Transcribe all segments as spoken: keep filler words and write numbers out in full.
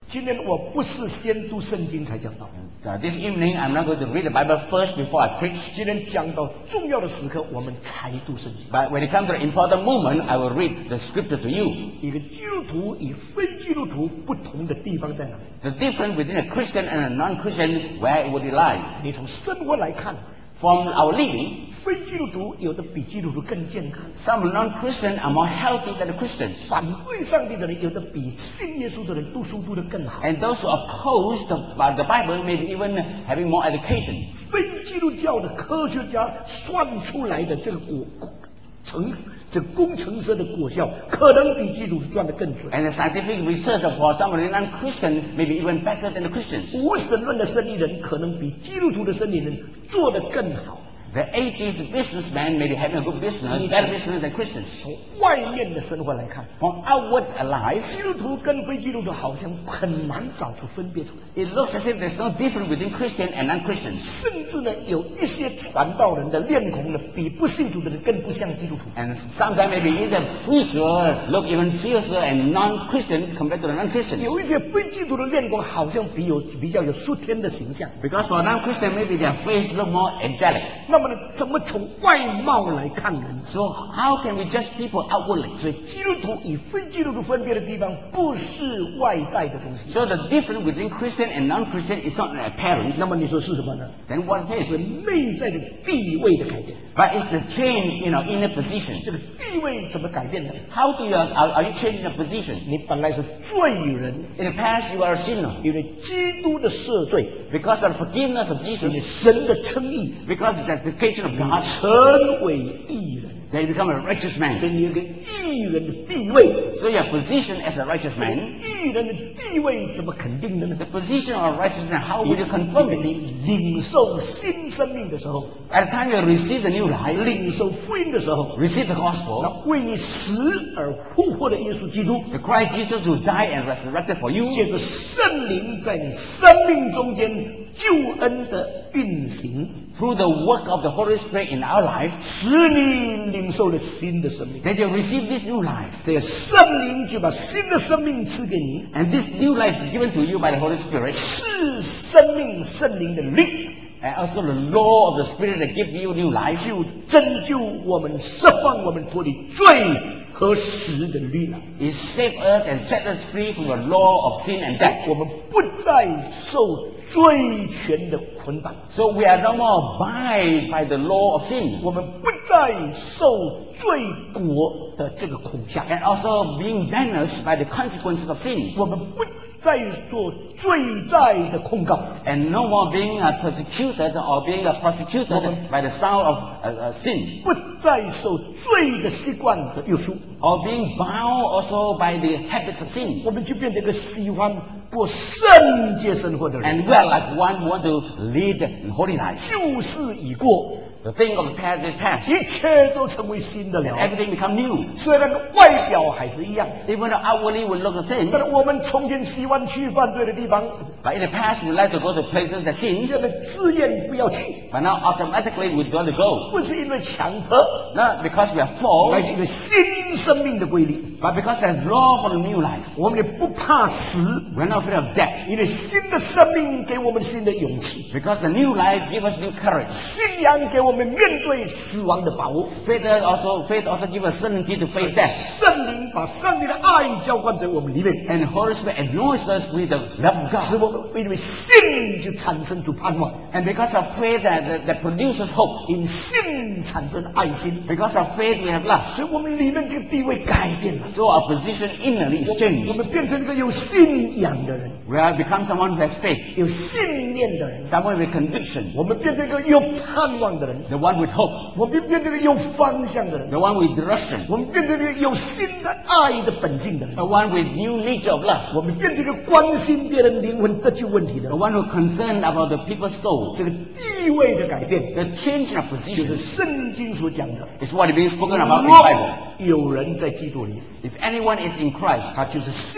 今天我不是先读圣经才讲道。 Uh, this evening, I'm not going to read the Bible first before I preach. 今天讲到重要的时刻，我们才读圣经。 But when it comes to the important moment, I will read the scripture to you. 一个基督徒与非基督徒不同的地方在哪里？ The difference between a Christian and a non-Christian, where would it lie? 你从生活来看， From our living, 非基督徒有的比基督徒更健康， some non-Christians are more healthy than the Christians. 反对上帝的人有的比信耶稣的人读书读得更好。 And those who oppose the, uh, the Bible may be even having more education. 非基督教的科学家算出来的这个果成这工程师的果效，可能比基督徒算得更准。 And the scientific research for some of the non-Christians may be even better than the Christians. 无神论的生意人可能比基督徒的生意人做得更好。 The atheist businessman may be having a good business, better business than Christians. 从外面的生活来看， From outward life, 基督徒跟非基督徒好像很难找出分别出来。 it looks as if there's no difference between Christian and non-Christians. 甚至呢，有一些传道人的面孔呢，比不信主的人更不像基督徒。 And sometimes maybe either preacher look even fiercer and non-Christian compared to the non-Christians. 有一些非基督徒的面孔好像比有比较有属天的形象。 Because for non-Christian, maybe their face look more angelic. 那么呢，怎么从外貌来看人？ So how can we judge people outwardly? 所以基督徒与非基督徒分别的地方，不是外在的东西。 So the difference between Christian and non-Christian is not apparent. 那么你说是什么呢？ Then what 是 is? 内在的地位的改变。 But it's the change in our inner position. 这个地位怎么改变的？ How do you are, are you changing the position? 你本来是罪人， In the past, you are a sinner. 因为基督的赦罪， Because of the forgiveness of 因为 Jesus, 神的称义， because of the justification of God, 成为义人。 they become a righteous 所以 man. 你有个义人的地位。 So your position as a righteous man, 义人的地位怎么肯定的呢？ the position of a righteous man, how will you confirm 你 it? 领受新生命的时候， At the time you receive the new life, 领受福音的时候， receive the gospel, 那为你死而复活的耶稣基督， the Christ Jesus who died and resurrected for you, 借着圣灵在你生命中间救恩的运行， through the work of the Holy Spirit in our life, 使你领受了新的生命。 that you receive this new life. 这个圣灵就把新的生命赐给你， And this new life is given to you by the Holy Spirit, 是生命圣灵的力， and also the law of the Spirit that gives you new life, 就拯救我们，释放我们脱离罪和死的律了。 it saves us and sets us free from the law of sin and death. 我们不再受罪权的捆绑， So we are no more bound by the law of sin, 我们不再受罪国的这个恐吓， and also being banished by the consequences of sin, 我们不再做罪债的控告， and no more being uh, persecuted or being uh, prosecuted by the sound of uh, uh, sin, 不再受罪的习惯的约束， or being bound also by the habits of sin. 我们就变成一个喜欢过圣洁生活的人。 And we are like one who want to lead a holy life. 旧事已过， The thing of the past is past. 一切都成为新的了。 Everything become new. 虽然外表还是一样， Even though outwardly we look the same, 但是我们从前喜欢去犯罪的地方， but in the past we like to go to places that sin, 现在自愿不要去， but now automatically we don't go. 不是因为强迫， Not because we are 而 false, 是因为新生命的规律。 but because there's law for the new life. 我们也不怕死， We're not afraid of death, 因为新的生命给我们新的勇气， because the new life gives us new courage. 信仰给我们面对死亡的把握。 Faith also, faith also gives us certainty to face death. 圣灵把上帝的爱浇灌在我们里面， And the Holy Spirit anoints us with the love of 使 God. 我们因为信就产生出盼望， And because of faith that, that, that produces hope. 因信产生爱心， Because of faith we have love. 所以我们里面这个地位改变了。 So our position innerly is 我 changed. 们变成一个有信仰的人， We have become someone who has faith, 有信念的人， someone with conviction, 我们变成一个有盼望的人， the one with hope, 我们变成一个有方向的人， the one with direction, 我们变成一个有新的爱的本性的人， the one with new nature of love, 我们变成一个关心别人灵魂得救问题的 the 人。 one who concerned about the people's soul. 这个地位的改变， The change of 就 position 是圣经所讲的。 is what is being spoken about in the Bible. 有人在基督里， If anyone is in Christ, 他就是新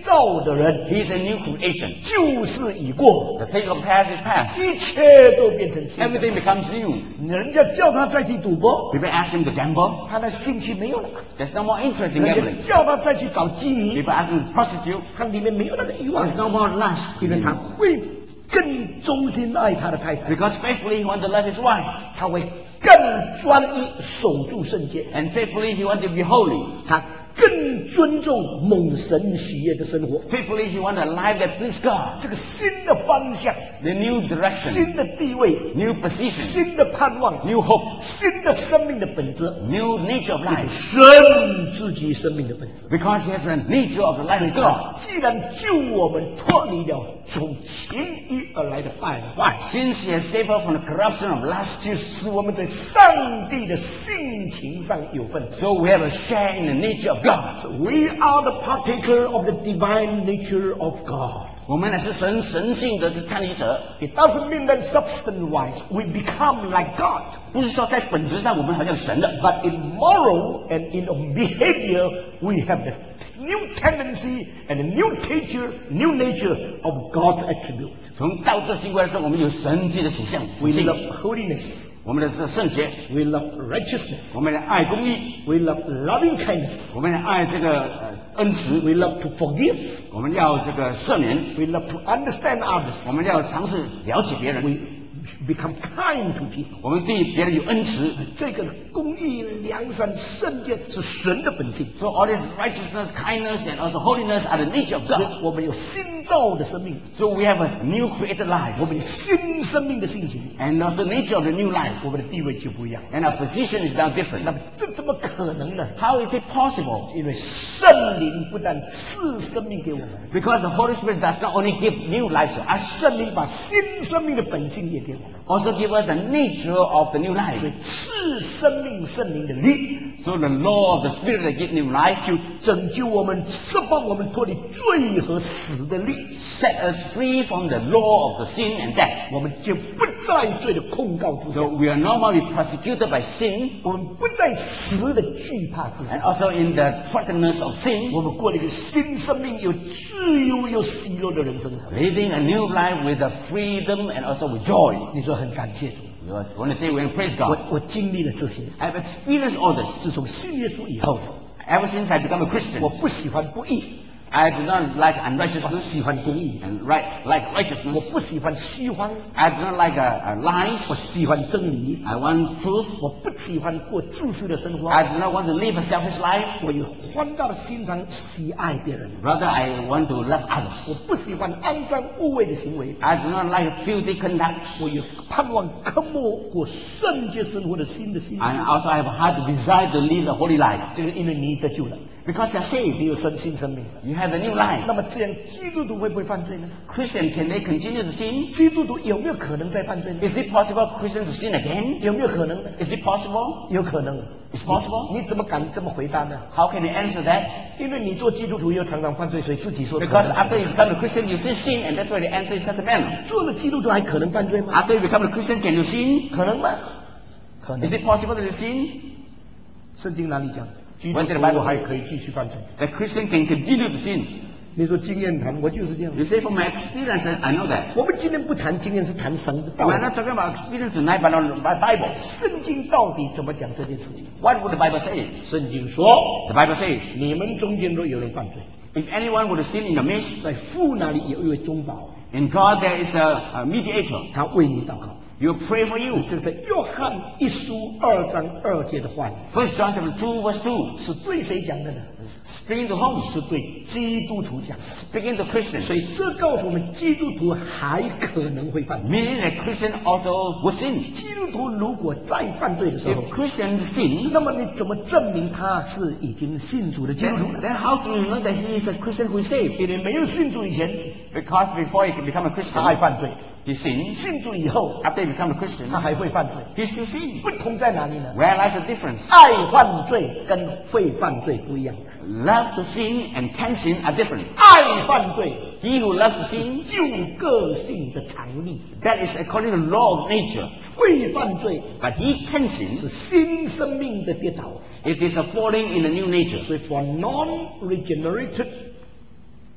造的人， He is a new creation. 旧事已过， The thing of past is past. 一切都变成新的。 Everything becomes new. 人家叫他再去赌博， People ask him to gamble. 他的兴趣没有了； There's no more interest in 人 gambling. 家叫他再去搞妓女， People ask him to prostitute. 他里面没有那个欲望， There's no more lust. 因为他会更忠心爱他的太太， Because faithfully he wants to love his wife. 他会更专一守住圣洁， And faithfully he wants to be holy. 他更尊重蒙神喜悦的生活。 Faithfully he wants a life that pleases God. 这个新的方向、 The new direction. 新的地位、 New position. 新的盼望、 New hope. 新的生命的本质， New nature of life. 神自己生命的本质。 Because he has the nature of the life of God. 既然救我们脱离了从情欲而来的败坏， Since he has saved us from the corruption of lust, 就使我们在上帝的性情上有份。 so we have a share in the nature of God. We are the partaker of the divine nature of God. 我们乃是神神性的参与者， It doesn't mean that substance-wise we become like God, 不是说在本质上我们好像神的， but in moral and in behavior we have the new tendency and a new nature, new nature of God's attribute. 从道德行为上，我们有神迹的倾向。 We love holiness, 我们的是圣洁， we love righteousness, 我们的爱公义， we love loving kindness, 我们的爱这个呃恩慈， we love to forgive, 我们要这个赦免， we love to understand others, 我们要尝试了解别人， we become kind to people. 我们对别人有恩慈。 这个公义、良善、圣洁是神的本性， So all this righteousness, kindness, and also holiness are the nature of 所以 God. 我们有新造的生命， So we have a new created 我 life, 们有新生命的性情， and also nature of the new life, 我们的地位就不一样。 and our position is now 那 different. 么这怎么可能呢？ How is it possible? 因为圣灵不但赐生命给我们， Because the Holy Spirit does not only give new life to us, 圣灵把新生命的本性也给我们， also give us the nature of the new 所 life. 以赐生命圣灵的力 So the law of the Spirit that gives new life 就拯救我们，释放我们脱离罪和死的力， set us free from the law of the sin and death. 我们就不在罪的控告之 So 下， we are no more persecuted by sin, 我们不在死的惧怕之 and 下， also in the threatenness of sin, 我们过了一个新生命，有自由又喜乐的人生。 living a new life with the freedom and also with joy. 你说很感谢主， You want to say we praise 我 God. 我经历了这些。 I've experienced all this. 自从信耶稣以后， Ever since I become a 我 Christian, 不喜欢不义， I do not like 我 unrighteousness 喜欢公义； and right, like 我 righteousness. 不喜欢虚谎， I do not like uh, uh, 我 lies. 喜欢真理； I want truth. 我不喜欢过自私的生活， I do not want to live a selfish life. 我有宽大的心肠，喜爱别人。 Rather, I want to love others. 我不喜欢肮脏污秽的行为， I do not like filthy conduct. 我有盼望科目过圣洁生活的新的心 And 思。 also, I have a heart to desire to live a holy life. 这个因为你得救了， Because you're 你 saved, 有生新生命了。 you have a new life. 那么这样，基督徒会不会犯罪呢？ Christian, can they continue to sin? 基督徒有没有可能再犯罪呢？ Is it possible for Christians to sin again? 有没有可能呢？ Is it possible? 有可能。 It's possible? 你怎么敢这么回答呢？ How can you answer that? 因为你做基督徒又常常犯罪，所以自己说可 Because 能。 after you become a Christian, you still sin, and that's why the answer is such a manner. 做了基督徒还可能犯罪吗？ After you become a Christian, can you sin? 可能吗？可能 Is。it possible that you sin? 圣经哪里讲？基督 When did the Bible 徒还可以继续犯罪？ That Christian can continue to sin. 你说经验谈，我就是这样。 You say from my experience, I know that. 我们今天不谈经验，是谈神的道 We're 理。 not talking about experience tonight, but on by Bible. 圣经到底怎么讲这件事情？ What would the Bible say? 圣经说， The Bible says, 你们中间若有人犯罪， if anyone would sin in the midst, 在父那里有一位中保， in God there is a, a mediator. 他为你祷告。 You pray for you. 这是约翰一书二章二节的话语， First John chapter two, verse two. 是对谁讲的呢？ Speaking to whom? 是对基督徒讲的。 Speaking to Christians. 所以这告诉我们，基督徒还可能会犯罪。 Meaning that Christian also would sin. 基督徒如果再犯罪的时候 If，Christians sin, 那么你怎么证明他是已经信主的基督徒 then, 呢？ then how do you know that he is a Christian who is saved? 因为没有信主以前， Because before he can become a 他爱 Christian, 犯罪； he sins. 信主以后， After he become a Christian, 他还会犯罪。 he still sins. 不同在哪里呢？ Where lies the difference? 爱犯罪跟会犯罪不一样。 Love to sin and can sin are different. 爱犯罪 He who loves to sin, 就个性的常例， that is according to the law of nature. 会犯罪 But he can sin, 是新生命的跌倒。 it is a falling in a new nature. 所以，for non-regenerated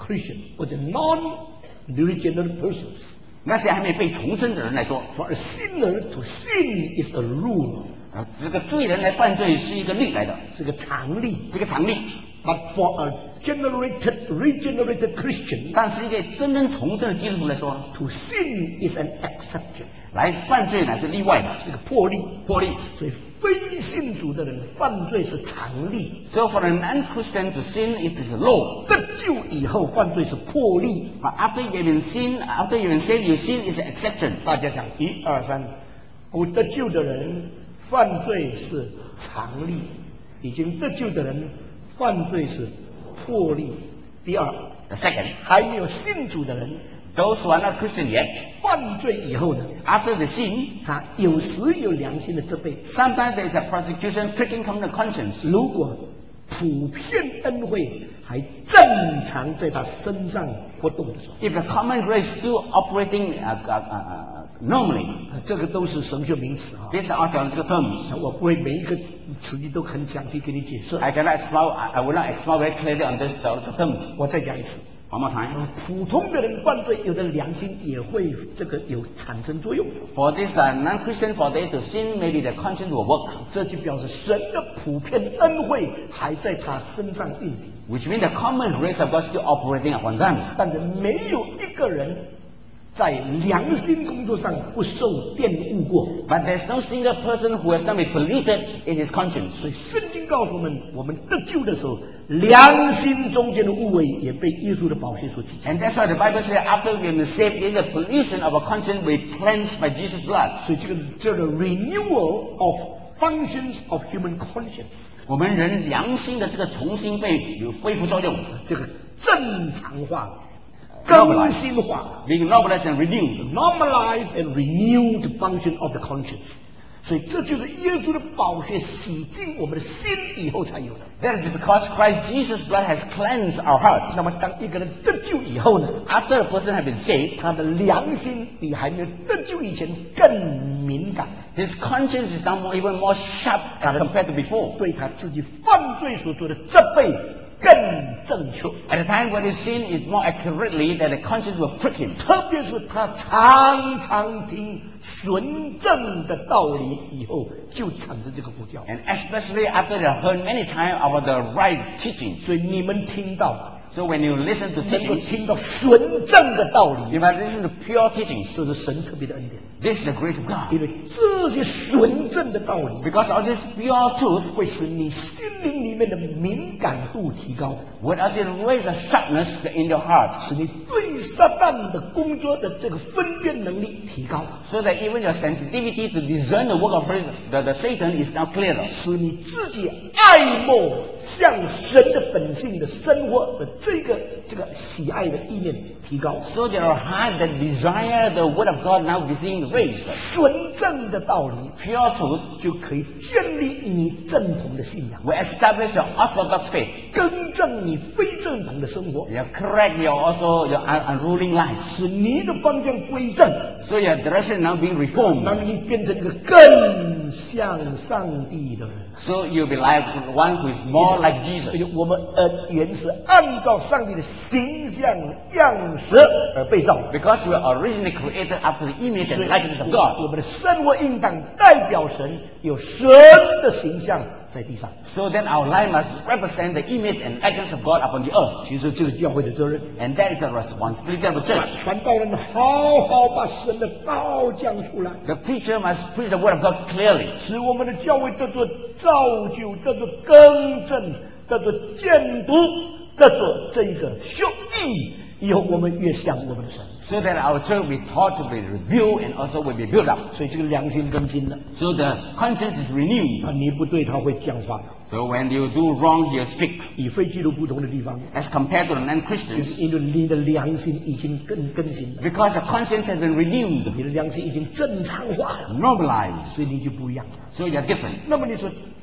Christian or the non-regenerate persons. 那些还没被重生的人来说， For a sinner to sin is a rule. 啊，这个罪人来犯罪是一个律来的， 是个常例。 是个常例。 But for a generated, regenerated Christian, 但是一个真正重生的基督徒来说， to sin is an exception. 来犯罪乃是例外的， 是个破例。 破例。 所以非信主的人犯罪是常例。 So for a non-Christian to sin, it is a law. 得救以后犯罪是破例。 But after you have been sin, after you have been saved, you sin is an exception. 大家讲一二三，不得救的人犯罪是常例，已经得救的人犯罪是破例。第二 The second, 还没有信主的人 those who are not Christian yet, 犯罪以后呢， after the sin, 他有时有良心的责备。 sometimes there is a persecution pricking from the conscience. 如果普遍恩惠还正常在他身上活动的时候， If the common grace still operating uh, uh, uh, normally, 啊这个都是神学名词啊。 these are theological terms. 我不会每一个词语都很详细给你解释。 I cannot expound, I I will not expound very clearly on these theological terms. 我再讲一次， One more time. 普通的人犯罪，有的良心也会这个有产生作用。 For this uh, non-Christian, for they to sin, maybe the conscience will work, 这就表示神的普遍恩惠还在他身上运行， which means the common grace of God still operating upon them. 但是没有一个人在良心工作上不受玷污过。 But there's no single person who has not been polluted in his conscience. 所以圣经告诉我们，我们得救的时候，良心中间的污秽也被耶稣的宝血所洗净。 And that's why the Bible says after we have been saved, in the pollution of our conscience, we cleansed by Jesus' blood. 所以这个叫做 renewal of functions of human conscience， 我们人良心的这个重新被有恢复作用， 这个正常化、更新化 being normalized and renewed. ，normalized and renewed function of the conscience。所以这就是耶稣的宝血洗净我们的心以后才有的。 That is because Christ Jesus' blood has cleansed our hearts. 那么当一个人得救以后呢， After a person has been saved, 他的良心比还没有得救以前更敏感， his conscience is now more, even more sharp as compared to before. 对他自己犯罪所做的责备更正确。 At the time when he sinned, it's more accurately that the conscience will prick him. 特别是他常常听纯正的道理以后，就产生这个呼叫。 And especially after they have heard many times about the right teaching. 所以你们听到 So when you listen to 能够 teaching, 听到纯正的道理， you must listen to pure teachings. 这是神特别的恩典。 This is the grace of God. 因为这些纯正的道理 Because of this pure truth, 会使你心灵里面的敏感度提高， would as it raise a sharpness in your heart, 使你对撒旦的工作的这个分辨能力提高， so that even your sensitivity to discern the work of his, the, the Satan is now clearer. 使你自己爱慕像神的本性的生活的这个这个喜爱的意念提高。 So that our heart that desire the word of God now is being raised. 纯正的道理 Pure truth 就可以建立你正统的信仰， will establish your orthodox faith. 更正你非正统的生活， You correct your also your un- unruling life. 使你的方向归正， So your direction now being reformed. 让你变成一个更像上帝的人。 So you'll be like one who is more like 而 Jesus. 且我们呃原是按照上帝的形象样式而被造， Because we are originally created after the image 所 and 以 likeness of 我 God. 我们的生活应当代表神，有神的形象在地上。 So then our life must represent the image and likeness of God upon the earth. 其实这是教会的责任， And that is the responsibility of the church. 传道人好好把神的道讲出来， The preacher must preach the word of God clearly. 使我们的教会得着造就，得着更正，得着监督，得着这一个修义，以后我们越像我们的神。 So that our church will be taught to be revealed and also will be built up. 所以这个良心更新了 So the conscience is renewed. 啊！你不对他会讲话的。 So when you do wrong, you speak. 与非基督不同的地方， As compared to the 就 non-Christians, 是因为你的良心已经更更新了， because the conscience has been renewed, 你的良心已经正常化了， normalized, 所以你就不一样了。 so you're different. 那么你说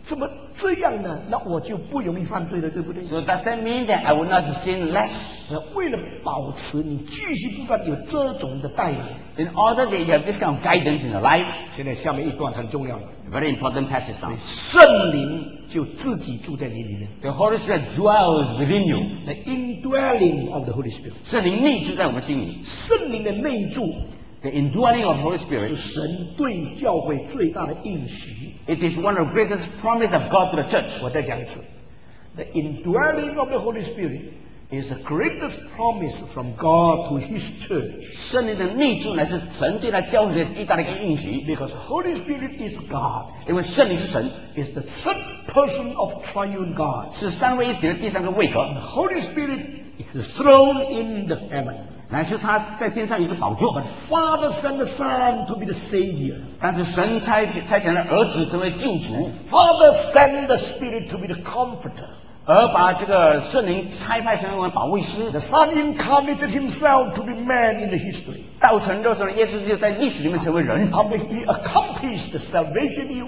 怎么这样呢？那我就不容易犯罪了，对不对？ So does that mean that I will not sin less? 为了保持你继续不断有这种的带领， In order that you have this kind of guidance in your life, 现在下面一段很重要了， very important passage now. 圣灵就自己住在你里面。 The Holy Spirit dwells within you. The indwelling of the Holy Spirit， 圣灵内住在我们心里。 圣灵的内住 The indwelling of Holy 是 Spirit, 神对教会最大的应许。 it is one of the greatest promise of God to the church. 我再讲一次 ，The indwelling of the Holy Spirit is the greatest promise from God to His church， 圣灵的内住乃是神对他教会的最大的一个应许， because Holy Spirit is God， 因为圣灵是神， is the third person of triune God。 是三位一体的第三个位格， The Holy Spirit is thrown in the heaven， 乃是他在天上有一个宝座。 but Father sent the Son to be the Savior。 但是神差差遣了儿子成为救主， Father sent the Spirit to be the Comforter。 而把这个圣灵差派成为保惠师， The Son incarnated Himself to be man in the history。 道成肉身的耶稣就在历史里面成为人。 After He accomplished the salvation, He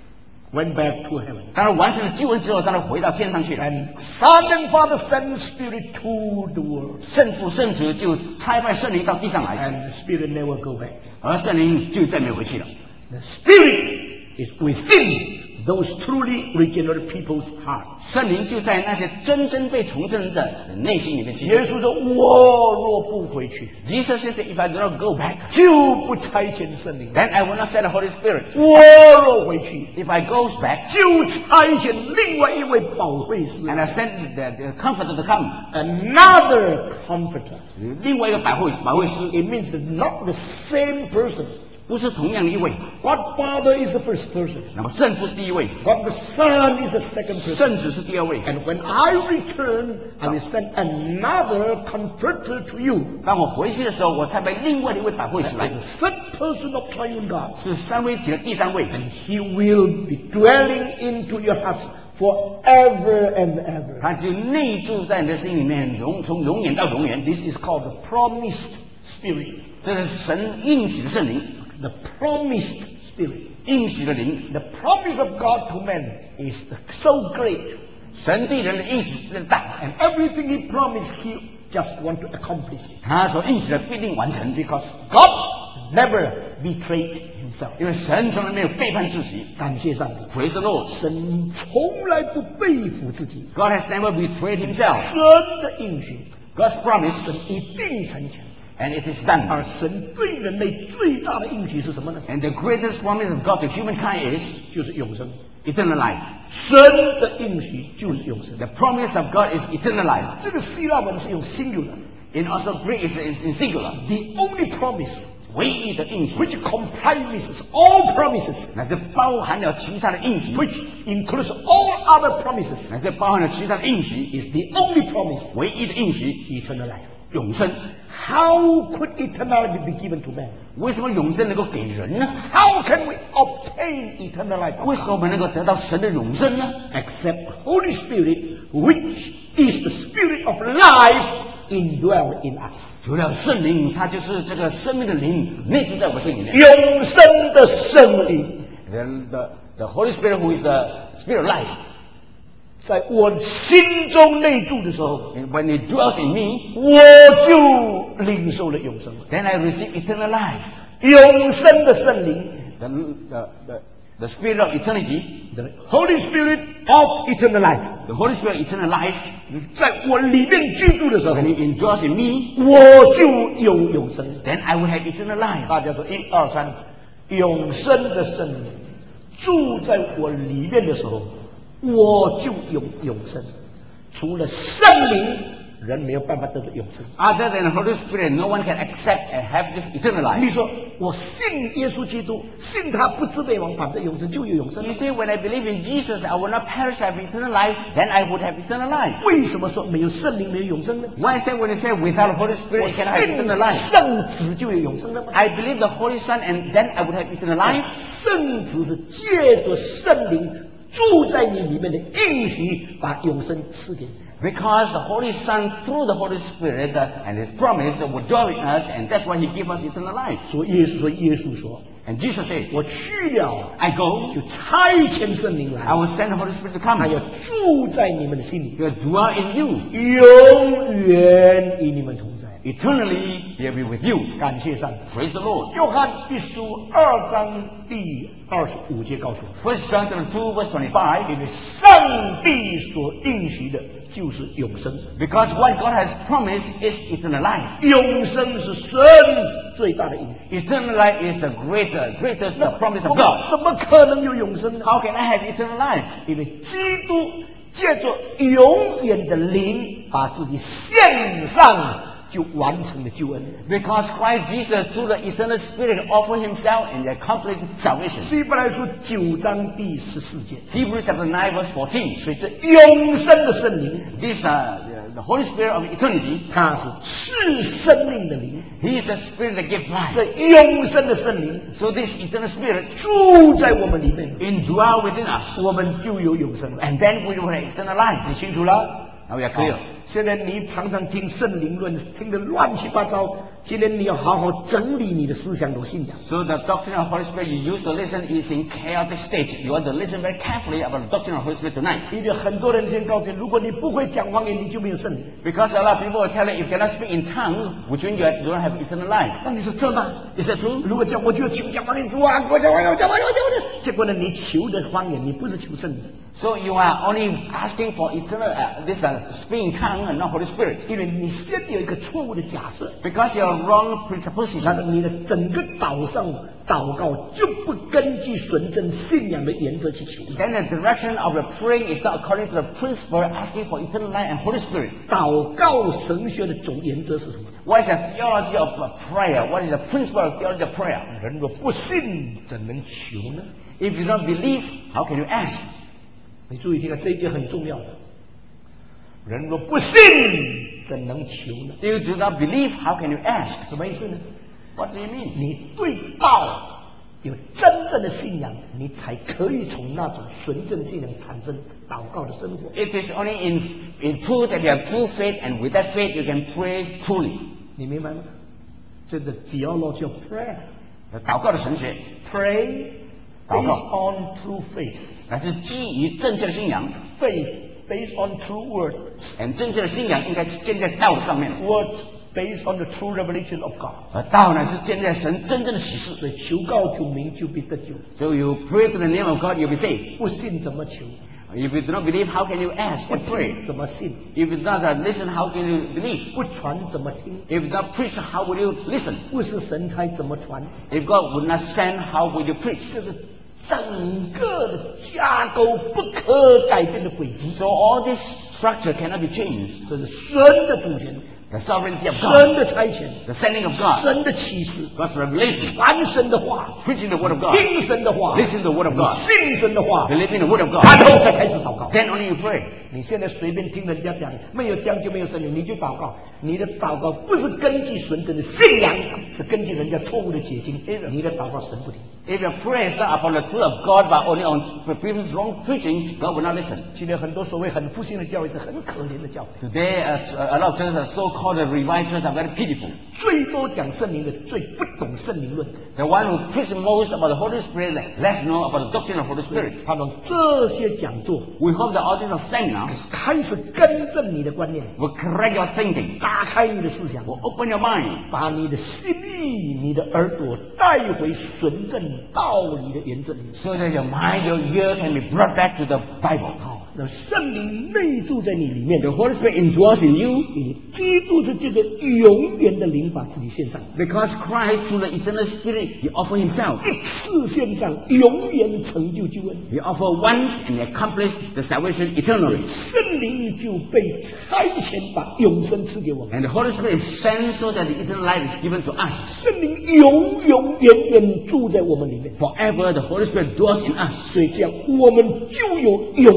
went back to heaven。 当他完成了救恩之后，当他回到天上去了。 And Son and Father sent Spirit to the world， 圣父圣子就差派圣灵到地上来， and the Spirit never go back。 而圣灵就再没有回去了。 The Spirit is within those truly regenerate people's hearts。 圣灵就在那些真正被重生的内心里面居住。 耶稣说：“我若不回去， Jesus says that if I do not go back, 就不差遣圣灵； then I will not send the Holy Spirit. 我若回去， If I goes back, 就差遣另外一位保惠师 and I send the, the Comforter to come, ，another Comforter。 另外一个保惠保惠师， It means that not the same person。 不是同样的一位。 God Father is the first person。 那么圣父是第一位， God the Son is the second person。 圣子是第二位。 And when I return, I will send another Comforter to you。 当我回去的时候，我才派另外的一位保惠师来 The，third person of triune God。 是三位一体的第三位， And He will be dwelling into your hearts forever and ever。 他就内住在你的心里面，永从永远到永远。 This is called the promised Spirit。 这是神应许的圣灵， The promised Spirit。 应许的灵。 The promise of God to man is so great， 神对人的应许真大， and everything He promised, He just want to accomplish it。 他所应许的必定完成， Because God never betrayed Himself。 因为神从来没有背叛自己。 感谢上帝， Praise the Lord. 神从来不背负自己。 God has never betrayed himself. 神的应许， God's promise, 神一定成全。 and it is done. 而神对人类最大的应许是什么呢？ And the greatest promise of God to humankind is 就是永生。 eternal life. 神的应许就是永生。 The promise of God is eternal life. 这个希腊文是用 singular， In also Greek is is in singular. the only promise 唯一的应许， which comprises all promises， 乃是包含了其他的应许， which includes all other promises， 乃是包含了其他的应许， is the only promise， 唯一的应许 eternal life。 永生。 How could eternality be given to man？ 为什么永生能够给人呢？ How can we obtain eternal life? 为什么我们能够得到神的永生呢？ Except Holy Spirit, which is the Spirit of life, indwell in us。 除了圣灵，它就是这个生命的灵内住在我们心里面。 永生的圣灵 The, the, the Holy Spirit who is the Spirit of life, 在我心中内住的时候， and when it dwells in me, 我就领受了永生了。 then I receive eternal life. 永生的圣灵 The, the, the, the Spirit of eternity, ，the Holy Spirit of eternal life， the Holy Spirit eternal life, 在我里面居住的时候 when，it indwells in me, 我就有永生。 then I will have eternal life. 大家说一二三，永生的圣灵住在我里面的时候，我就有永生。除了圣灵，人没有办法得到永生。 Other than the Holy Spirit, no one can accept and have this eternal 你 life. 说我信耶稣基督，信他不至灭亡，反正永生就有永生 You。say, when I believe in Jesus, I will not perish, have eternal life, then I would have eternal life. 为什么说没有圣灵没有永生呢？ Why is that when you say without the Holy 我 Spirit, you cannot have 信 eternal life? 圣子就有永生了吗？ I believe the Holy Son, and then I would have eternal life. 圣子是借着圣灵住在你里面的应许，把永生赐给你。 Because the Holy Son, through the Holy Spirit uh, and His promise, uh, would dwell in us, and that's why He gave us eternal life. 所以耶稣说，耶稣说， And Jesus said, 我去了， I go, 就差遣圣灵来， I will send the Holy Spirit to 他 come. 要住在你们的心里， He will dwell in you. 永远与你们同在。 Eternally, He will be with you. 感谢上帝。 Praise the Lord. 约翰一书二章第二十五节告诉我们， First John chapter two, verse twenty-five. 因为上帝所应许的就是永生， Because what God has promised is eternal life. 永生是神最大的应许。 Eternal life is the greater, greatest the promise 我 of 们 God. 怎么可能有永生呢？ How can I have eternal life? 因为基督借着永远的灵，把自己献上，就完成了救恩。 Because Christ Jesus, through the eternal Spirit, offered Himself and accomplished salvation. 希伯来书九章第十四节， Hebrews chapter nine, verse fourteen. 所以这永生的圣灵， This, uh, the- the Holy Spirit of eternity, 它是赐生命的灵。 He is the Spirit that gives life. 这永生的圣灵 So this eternal Spirit 住在我们里面， indwell within us. 我们就有永生了。 And then we will have eternal life. 你清楚了？ Now we are clear. 现在你常常听圣灵论，听得乱七八糟。今天你要好好整理你的思想和信仰。 So the doctrine of Holy Spirit you used to listen is in chaotic state. You want to listen very carefully about the doctrine of Holy Spirit tonight. 因为很多人先告诉你，如果你不会讲方言，你就没有圣灵。 Because a lot of people will tell you, if you cannot speak in tongue, which means you don't have eternal life. 那你说真吗？ Is that true? 如果讲我就求讲方言，主啊，给我讲方言，我讲方言，我讲方言。结果呢，你求的方言，你不是求圣灵， So you are only asking for eternal, uh, this uh, speaking tongue and not Holy Spirit. 因为你先有一个错误的假设， Because you are wrong 那 presupposition. 你的整个岛上祷告就不根据纯正信仰的原则去求。 Then the direction of the praying is not according to the principle asking for eternal life and Holy Spirit. 祷告神学的总原则是什么？ What is the theology of uh, prayer? What is the principle of theology of prayer? 人若不信，怎能求呢？ If you don't believe, how can you ask? 你注意听啊，这一节很重要的。人若不信，怎能求呢？ If you do not believe, how can you ask? 什么意思呢？ What do you mean? 你对道有真正的信仰，你才可以从那种纯正信仰产生祷告的生活。 It is only in, in truth that you have true faith, and with that faith you can pray truly. 你明白吗？这个 theology of prayer， 祷告的神学 pray 祷 based 告 on true faith， 乃是基于正确的信仰， faith based on true word， and 正确的信仰应该是建在道的上面， word based on the true revelation of God。 而道呢是建在神真正的启示。 所以求告主名就必得救， So you pray to the name of God, you'll be saved. 不信怎么求？ If you do not believe, how can you ask 不 and pray? 听怎么信？ If you do not uh, listen, how can you believe? 不传怎么听？ If you do not preach, how will you listen? 不是神差怎么传？ If God would not send, how will you preach? 这是整个的架构不可改变的轨迹， So all this structure cannot be changed. 这是神的主权， The sovereignty of 神 God, 的差遣， the sending of God, 神的启示， God's revelation, 传神的话， preaching the word of God, 听神的话， listen to the word of God, 信神的话， believing the word of 然 God. 后才开始祷告。 Then only you pray. 你现在随便听人家讲，没有将就没有圣灵，你就祷告。你的祷告不是根据纯正的信仰，是根据人家错误的解经。你的祷告神不听。 If your prayer is not upon the truth of God, but only on people's wrong preaching, God will not listen. 今天很多所谓很复兴的教会是很可怜的教会， Today, uh, a lot of churches, are so-called revived churches, are very pitiful. 最多讲圣灵的，最不懂圣灵论的。 The one who preaches most about the Holy Spirit, less know about the doctrine of Holy Spirit. 他们这些讲座 We hope that all these are seminars 开始更正你的观念， will correct your thinking, 打开你的思想， will open your mind, 把你的心意、你的耳朵带回纯正道理的原则里面。 so that your mind, your ear can be brought back to the Bible. 好，让圣灵内住在你里面 The Holy Spirit indwells in you 你基督是这个永远的灵把自己献上， because Christ, through the eternal Spirit, He offered Himself. 一次献上，永远成就救恩。 He offered once and He accomplished the salvation eternally. 圣灵就被差遣把永生赐给我们， And the Holy Spirit is sent so that the eternal life is given to us. 圣灵永永远远住在我们里面， Forever, the Holy Spirit dwells in us. 所以这样我们就有永生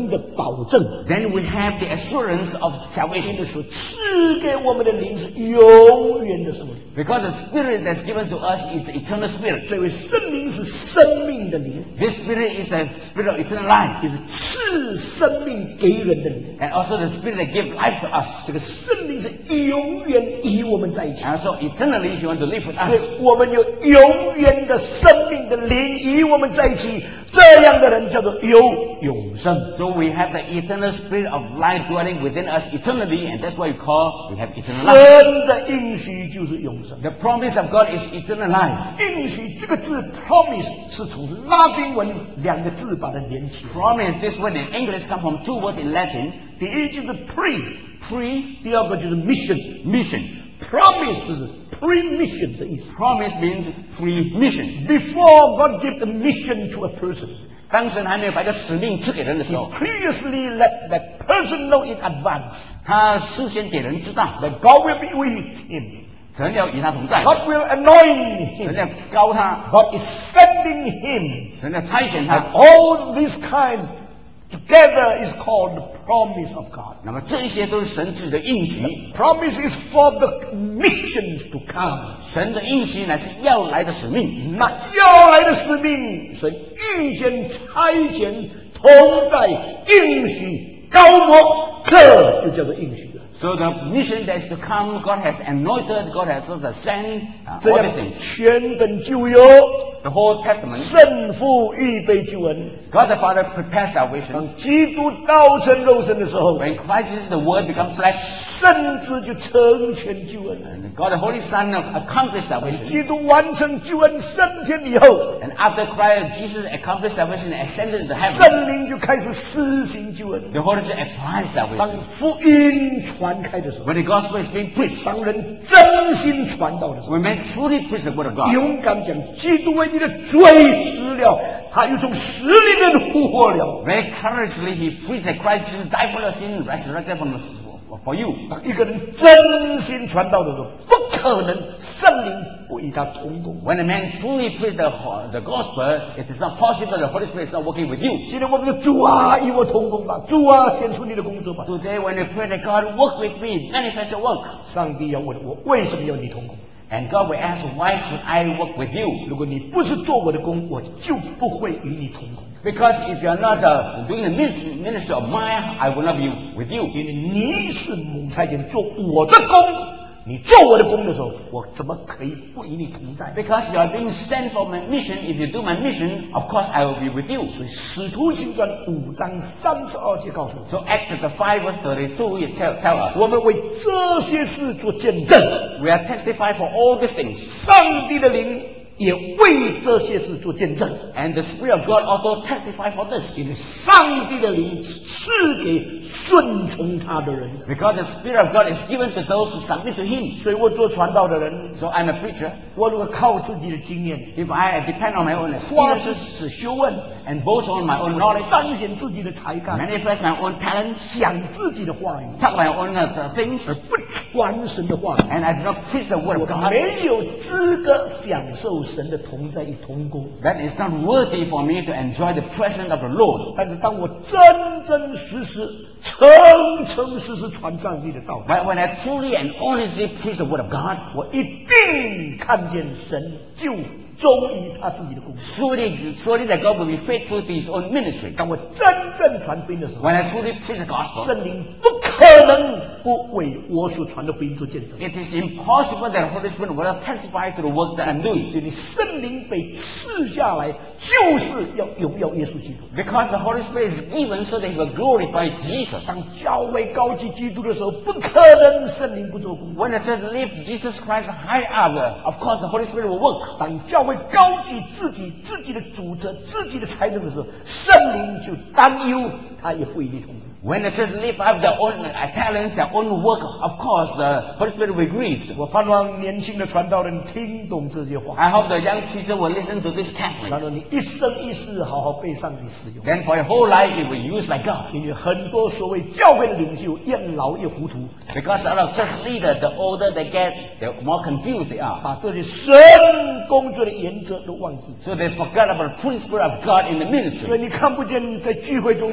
恩的保证。 then we have the assurance of 因 salvation. 为所赐给我们的灵是永远的生命， Because the Spirit that's given to us is eternal Spirit. 这位圣灵是生命的灵， This Spirit is the Spirit of eternal life. 也是赐生命给人的灵。 And also the Spirit that gives life to us. 这个圣灵是永远与我们在一起， And also eternally He wants to live with 所以 us. 我们有永远的生命的灵与我们在一起，这样的人叫做有永生。 So we have the eternal Spirit of life dwelling within us eternally, and that's why we call we have eternal life. 神的应许就是永生。 The promise of God is eternal life. 应许这个字 promise 是从拉丁文两个字把它连起来。 Promise, this word in English comes from two words in Latin. 第一就是 pre， Pre 第二个就是 mission。 mission. Promise 是 pre-mission 的意思。 Promise means pre-mission. Before God gives a mission to a person, 当神还没有把一个使命赐给人的时 He 候， previously let that person know in advance 他事先给人知道， that God will be with him. 神要与他同在， God will anoint 神 him. 要高他， God is sending him. 神要差遣 And 他。 all this kind together is called the promise of God. 那么这一些都是神自己的应许， Promise is for the missions to come. 神的应许乃是要来的使命。 那要来的使命，神预先差遣同在应许高摩，这就叫做应许了。 So the mission that is to come, God has anointed, God has also sent uh, 这 all 样 these things. 全本旧约 The whole Testament, 圣父预备救恩。 God the Father prepares salvation. 当基督道成肉身的时候， When Christ is the Word become flesh, 圣子就成全救恩。 and God the Holy Son accomplished salvation. 基督完成救恩升天以后， And after Christ, Jesus accomplished salvation and ascended into heaven, 圣灵就开始施行救恩。 the Holy Spirit applies salvation. 当福音传开的时候， When the gospel is being preached, 当人真心传道的时候， when men truly preach the word of God, 勇敢讲，基督为你的罪死了，他又从死里面复活了。 very courageously he preached that Christ Jesus died for your sin, resurrected from the, for you. 当一个人真心传道的时候，不可能圣灵不与他同工。 When a man truly preaches the, the gospel, it is not possible the Holy Spirit is not working with you. 今天我们说主啊，与我同工吧，主啊，显出你的工作吧。 Today when you pray that God work with me, manifest your work. 上帝要问我，为什么要你同工？ And God will ask, why should I work with you? 如果你不是做我的工，我就不会与你同工。 Because if you are not uh, doing the ministry, ministry of mine, I will not be with you. 因为你是蒙差遣做我的工，你做我的工的时候，我怎么可以不与你同在？ Because you are being sent for my mission, if you do my mission, of course I will be with you. 所以《使徒行传》五章三十二节告诉我 So Acts chapter five verse thirty-two, it tell, tell us, 我们为这些事做见证， we are testify for all these things. 上帝的灵也为这些事做见证。 And the Spirit of God also testify for this. 因为上帝的灵赐给顺从他的人， Because the Spirit of God is given to those who submit to Him. 所以我做传道的人， So I'm a preacher. 我如果靠自己的经验， If I depend on my own 夸自 experiences 己修问， and boast on my own knowledge, 彰显自己的才干， manifest my own talents, 讲自己的话语， talk my own uh, things, 而不传神的话语， and I do not preach the word 我 of God, 没有资格享受神的同在与同工。 then it's not worthy for me to enjoy the presence of the Lord. 但是当我真真实实、诚诚实实传上帝的道， But when I truly and honestly preach the word of God, 我一定看见神就忠于他自己的工作。 surely, surely that God will be faithful to His own ministry. 当我真正传福音的时候， When I truly preach the gospel, 圣灵不可能不为我所传的福音做见证。 it is impossible that the Holy Spirit will not testify to the work that I'm doing. 因为圣灵被赐下来，就是要荣耀耶稣基督。 Because the Holy Spirit is given so that He will glorify Jesus. 当教会高举基督的时候，不可能圣灵不做工作。 When I said lift Jesus Christ high up, uh, of course the Holy Spirit will work. 当教会高举自己、自己的主责、自己的才能的时候，圣灵就担忧，他也不一定同工。 When I said lift up their own uh, talents, their own work, of course the Holy Spirit will grieve. 我盼望年轻的传道人听懂这些话， I hope the young preacher will listen to this 然 carefully. 后你一生一世好好被上帝使用。 Then for your whole life it will be used by God. 因为很多所谓教会的领袖越老越糊涂， Because a lot of church leaders, the older they get, the more confused they are. 把这些神工作的原则都忘记。 So they forgot about the principle of God in the 所以 ministry. 你看不见在聚会中间圣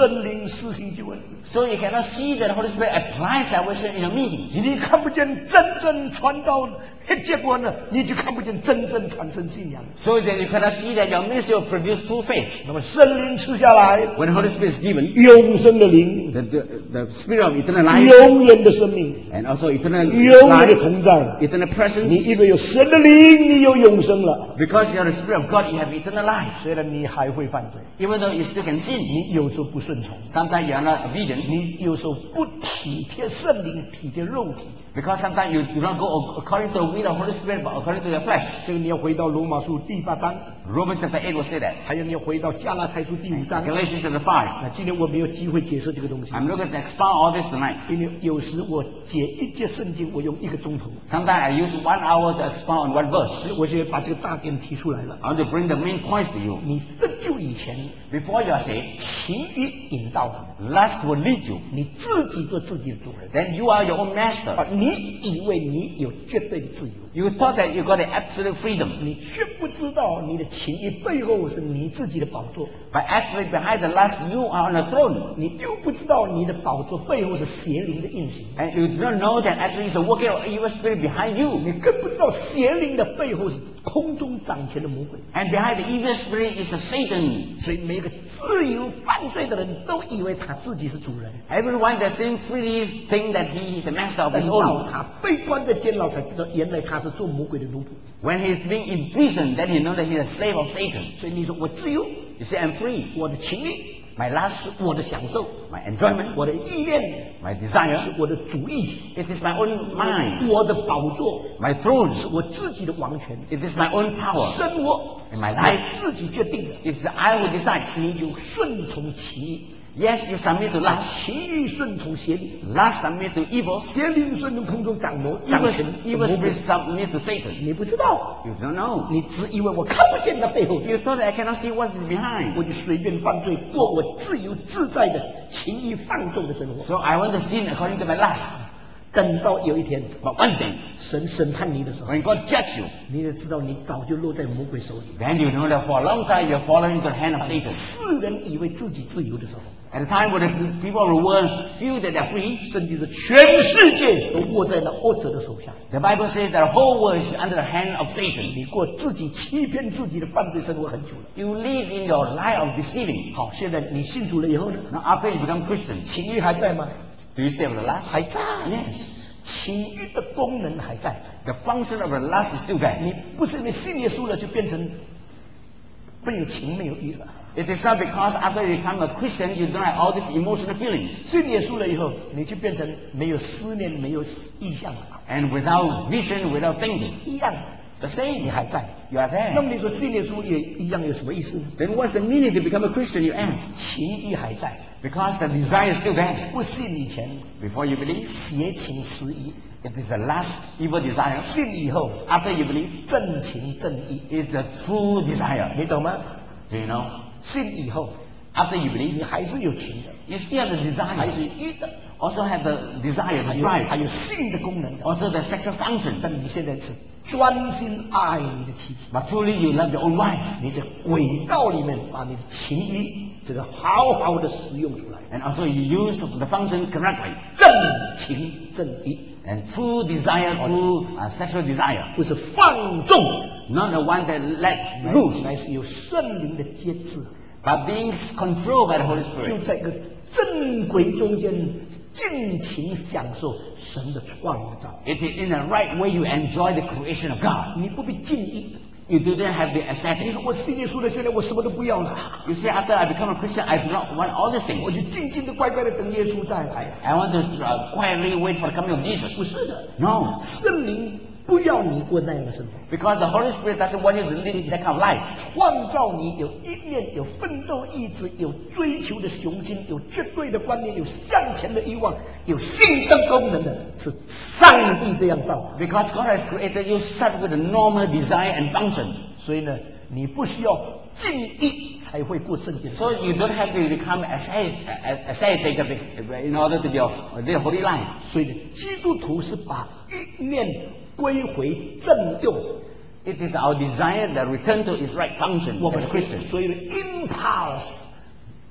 圣灵施行救恩。 So you cannot see that the Holy Spirit applies salvation in your meetings. 你看不见真正传道，结果呢，你就看不见真正产生信仰。 So that you cannot see that your ministry will produce true faith. 那么圣灵赐下来， When the Holy Spirit is given, 永生的灵， the, the, the Spirit of eternal life 永远的生命， and also eternal 永远的 life, 同在。 eternal 你 presence. 因为有神的灵，你有永生了。 Because you are the Spirit of God, you have eternal life. 虽然你还会犯罪， Even though you still can sin, 你有时候不顺从， sometimes you are not obedient. 你有时候不体贴圣灵，体贴肉体。 Because sometimes you do not go according to the will of the Holy Spirit, but according to your flesh. 这个你要回到罗马书第八章， Romans chapter eight will say that. 还有你要回到加拉太书第五章。 Galatians chapter five. 那今天我没有机会解释这个东西， I'm not going to expound all this tonight. 因为有时我解一节圣经，我用一个钟头。 Sometimes I use one hour to expound on one verse. 我现在把这个大点提出来了。 I want to bring the main points to you. 你得救以前， Before you are saved, 情欲引导你， lust will lead you. 你自己做自己的主人。 Then you are your own 啊， master. 你以为你有绝对的自由， You thought that you got the absolute freedom. 你却不知道你的情欲背后是你自己的宝座， But actually behind the lust, you are on the throne. 你又不知道你的宝座背后是邪灵的运行， And you do not know that actually it's the working of evil spirit behind you. 你更不知道邪灵的背后是空中掌权的魔鬼。 And behind the evil spirit is a Satan. 所以每个自由犯罪的人都以为他自己是主人， Everyone that sin freely think that he is the master of 等 his 到 own. 他被关在监牢，才知道原来他是做魔鬼的奴仆。 When he is being imprisoned, then he knows that he is a slave of Satan. 所以你说我自由， You say, I'm free. 我的情欲 My lust, 是我的享受， my enjoyment, 我的意念 my 是 desire, 我的主意， it is my own mind. 我的宝座 My throne, 是我自己的王权， it is my own power. 生活 In my 我 life, 自己决定的， it's I who decide. 你就顺从情欲， Yes, you submit to lust. 情欲顺从邪灵， Lust submit to evil. 邪灵顺从空中掌魔掌 Evil, 权的 evil 魔鬼 spirit。submit to Satan. 你不知道， You don't know. 你只以为我看不见那背后， You thought that I cannot see what is behind. 我就随便犯罪，过我自由自在的情欲放纵的生活。 So I want to sin according to my lust. 等到有一天， But one day, 神审判你的时候， when God judges you, 你就知道你早就落在魔鬼手里。 then you know that for a long time you're fallen into the hand of Satan. 世人以为自己自由的时候， At the time when the people of the world feel that they're free, 甚至是全世界都握在那恶者的手下。 the Bible says that the whole world is under the hand of Satan. 你过自己欺骗自己的犯罪生活很久了。 You live in your life of deceiving. 好，现在你信主了以后呢？ Now after you become Christian, 情欲还在吗？ do you still have the lust? 还在。 Yes. 情欲的功能还在。 The function of the lust is still there. 你不是因为信耶稣了就变成没有情没有欲了。 It is not because after you become a Christian you don't have all these emotional feelings. 信耶稣了以后，你就变成没有思念、没有意向了， And without vision, without thinking, 一样 the same. 你还在。 You are 那 there. 么你说信耶稣也一样有什么意思呢？ Then what's the meaning to become a Christian, you ask? 情欲还在， Because the desire is still there. 不信以前 Before you believe, 邪情私欲， it is the last evil desire. 信以后 After you believe, 正情正义， is the true desire. 你懂吗？ Do you know? 信以后 After you believe, 你还是有情的， you still have the 还是 desire. 有欲的， Also have the desire, 还 the 有还 drive. 有性的功能的。 Also the sexual function. 但你现在是专心爱你的妻子， But truly you love your own wife. 你的轨道里面把你的情欲这个好好的使用出来， And also you use the function correctly. 正情正义， And true desire, true uh, sexual desire. 不是放纵， Not the one that let 乃 loose, 乃是有圣灵的节制， but being controlled by the Holy 就 Spirit. 在一个正轨中间尽情享受神的创造。 It is in the right way you enjoy the creation of God. 你不必尽意。 You didn't have the 你 aesthetic. 说我信耶稣了，现在我什么都不要了， You say, after I become a Christian, I do not want all these 我 things. 就静静的乖乖的等耶稣再来。 I want to uh, quietly wait for the coming of Jesus. 不是的， No, 圣灵不要你过那样的生活。 because the Holy Spirit doesn't want you to live that kind of life. 创造你有意念、有奋斗意志、有追求的雄心、有绝对的观念、有向前的欲望、有性的功能的，是上帝这样造的。 Because God has created you such with a normal desire and function. 所以呢，你不需要尽意才会过圣洁的生 So 活。 you don't have to become ascetic ascetic in order to be a, live a holy life. 所以呢，基督徒是把意念归回正用。 It is our desire that return to its right function 我们 as Christians. 所以 impulse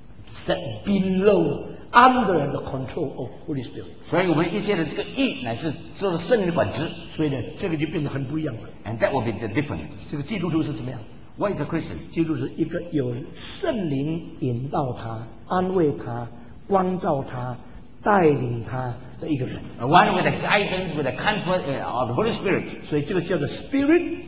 that belong under the control of Holy Spirit. 所以我们一切的这个义乃是受了圣灵的管制。 所以呢，这个就变得很不一样了。 And that will be the difference. 这个基督徒是怎么样？ What is a Christian? 基督徒是一个有圣灵引导他、安慰他、光照他、带领他的一个人。 One with the guidance, with the comfort of the Holy Spirit. 所以这个叫做 Spirit,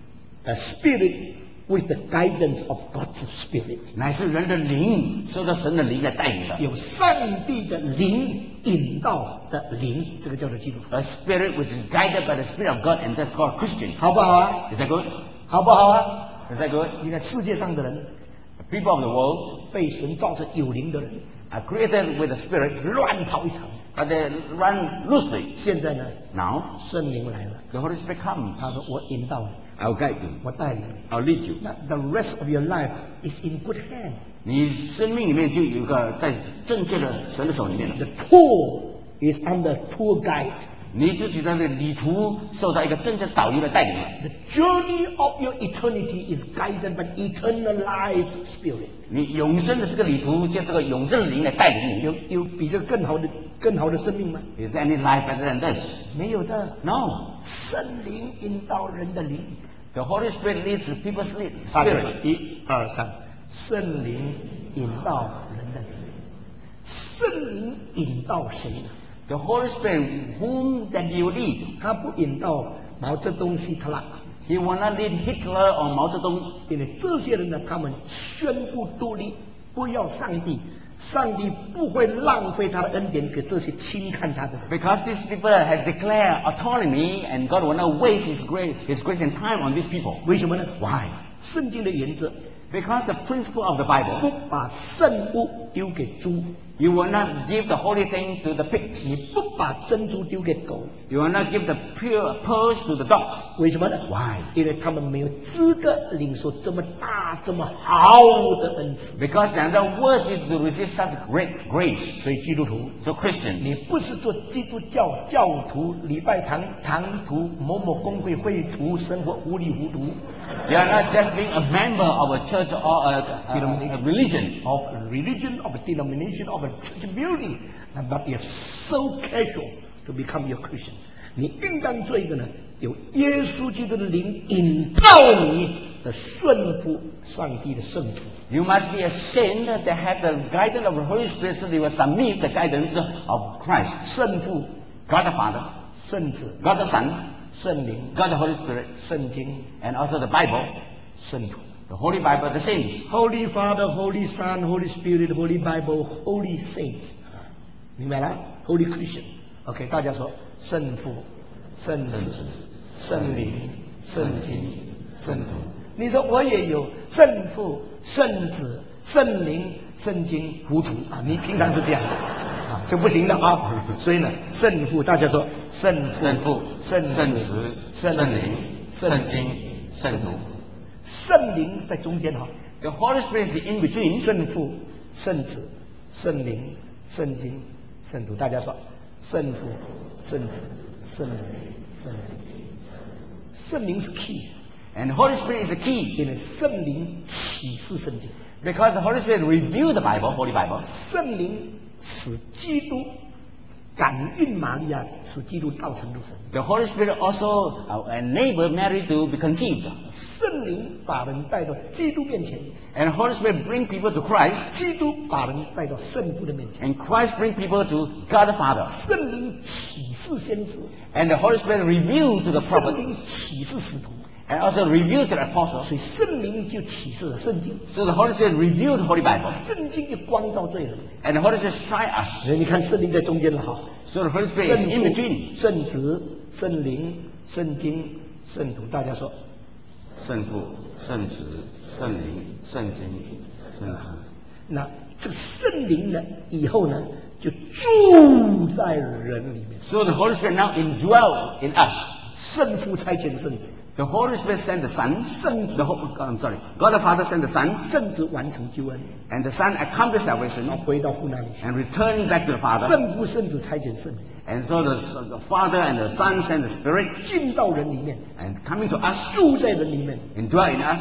a Spirit with the guidance of God's Spirit. 乃是人的灵受到神的灵来带领的。 有上帝的灵引导的灵，这个叫做基督徒。 A spirit which is guided by the Spirit of God, and that's called Christian. 好不好啊？ Is that good? 好不好啊？ Is that good? 你看世界上的人， The people of the world 被神造成有灵的人， are created with the Spirit, 乱跑一场。 but they run loosely. 现在呢， Now, 圣灵来了， the Holy Spirit comes. 他说：“我引导你， I'll guide you. 我带领你。 I'll lead you. ” 那 the rest of your life is in good hand. 你生命里面就有一个在正确的神的手里面了。 The tour is under tour guide. 你自己的旅途受到一个正确导游的带领了。 The journey of your eternity is guided by eternal life spirit. 你永生的这个旅途，就这个永生的灵来带领有你。 有比这个更好的更好的生命吗？ Is there any life better than this? 没有的。 No. 圣灵引导人的灵。 The Holy Spirit leads people's spirit. 一二三，圣灵引导人的灵。圣灵引导谁呢？ The Holy Spirit, whom that He will lead. 他不引导毛泽东、希特勒， He will not lead Hitler or Mao Zedong. 因为这些人呢，他们宣布独立，不要上帝，上帝不会浪费他的恩典给这些轻看他的人。 Because these people have declared autonomy, and God will not waste His grace, His grace and time on these people. 为什么呢？ Why? 圣经的原则 Because the principle of the 不 Bible, 把圣物丢给猪， you will not give the holy thing to the pigs. 你不把珍珠丢给狗， You will not give the pure pearls to the dogs. 为什么呢？ Why? 因为他们没有资格领受这么大、这么好的恩赐。 Because they are not worthy to receive such great grace. 所以基督徒， So Christians, 你不是做基督教教徒、礼拜堂堂徒、某某公会会徒，生活糊里糊涂。 you are not just being a member of a church or a, a, a religion. Of a religion, of a denomination, of a church building, but you're so casual to become your Christian. 你应当做一个呢，有耶稣基督的灵引导你的顺服上帝的圣徒。 You must be a saint that have the guidance of the Holy Spirit, so you will submit the guidance of Christ. 圣父、 God the Father, 圣子、 God the Son, 圣灵、 God the Holy Spirit, 圣经、 and also the Bible, 圣徒。 the Holy Bible, the saints. Holy Father, Holy Son, Holy Spirit, Holy Bible, Holy Saints， 明白了 ？Holy Christian，OK，、大家说圣父、圣子、圣灵、圣经、圣徒。你说我也有圣父、圣子、圣灵、圣经、糊涂啊！你平常是这样的啊，这不行的啊！所以呢，圣父，大家说圣父、 圣父、 圣圣子、 子、 圣灵圣灵、、圣经、圣徒。 圣灵在中间哈。 The Holy Spirit is in between. 圣父、圣子、圣灵、圣经、圣徒，大家说，圣父、圣子、圣灵、圣经。圣灵是 key， And the Holy Spirit is the key. 因为圣灵启示圣经， Because the Holy Spirit revealed the Bible, Holy Bible. 圣灵使基督感孕玛利亚，使基督道成肉身。 The Holy Spirit also uh, enabled Mary to be conceived. 圣灵把人带到基督面前， And the Holy Spirit bring people to Christ. 基督把人带到圣父的面前。 And Christ bring people to God the Father. 圣灵启示先知， And the Holy Spirit revealed to the 圣 prophet. 灵启示使徒， And also revealed to the apostles. 所以圣灵就启示了圣经。 So the Holy Spirit revealed the Holy Bible. 圣经就光照罪人。 And the Holy Spirit shine us. 你看圣灵在中间了哈， So the Holy Spirit is 圣 in 父 between. 圣子、圣灵、圣经、圣徒，大家说， 圣父、圣子、圣灵、圣经、圣子。 那这个圣灵呢，以后呢就住在人里面。 So the Holy Spirit now indwell in us. 圣父差遣圣子， The Holy Spirit sent the Son. 圣子 The whole, I'm sorry. God the Father sent the Son. 圣子完成救恩， And the Son accomplished 然 salvation 后回到父那里去。 and returned back to the Father. 圣父、圣子差遣圣灵 And so the, the Father and the Son sent the Spirit 进到人里面， and coming to us, 住在人里面， indwell in us,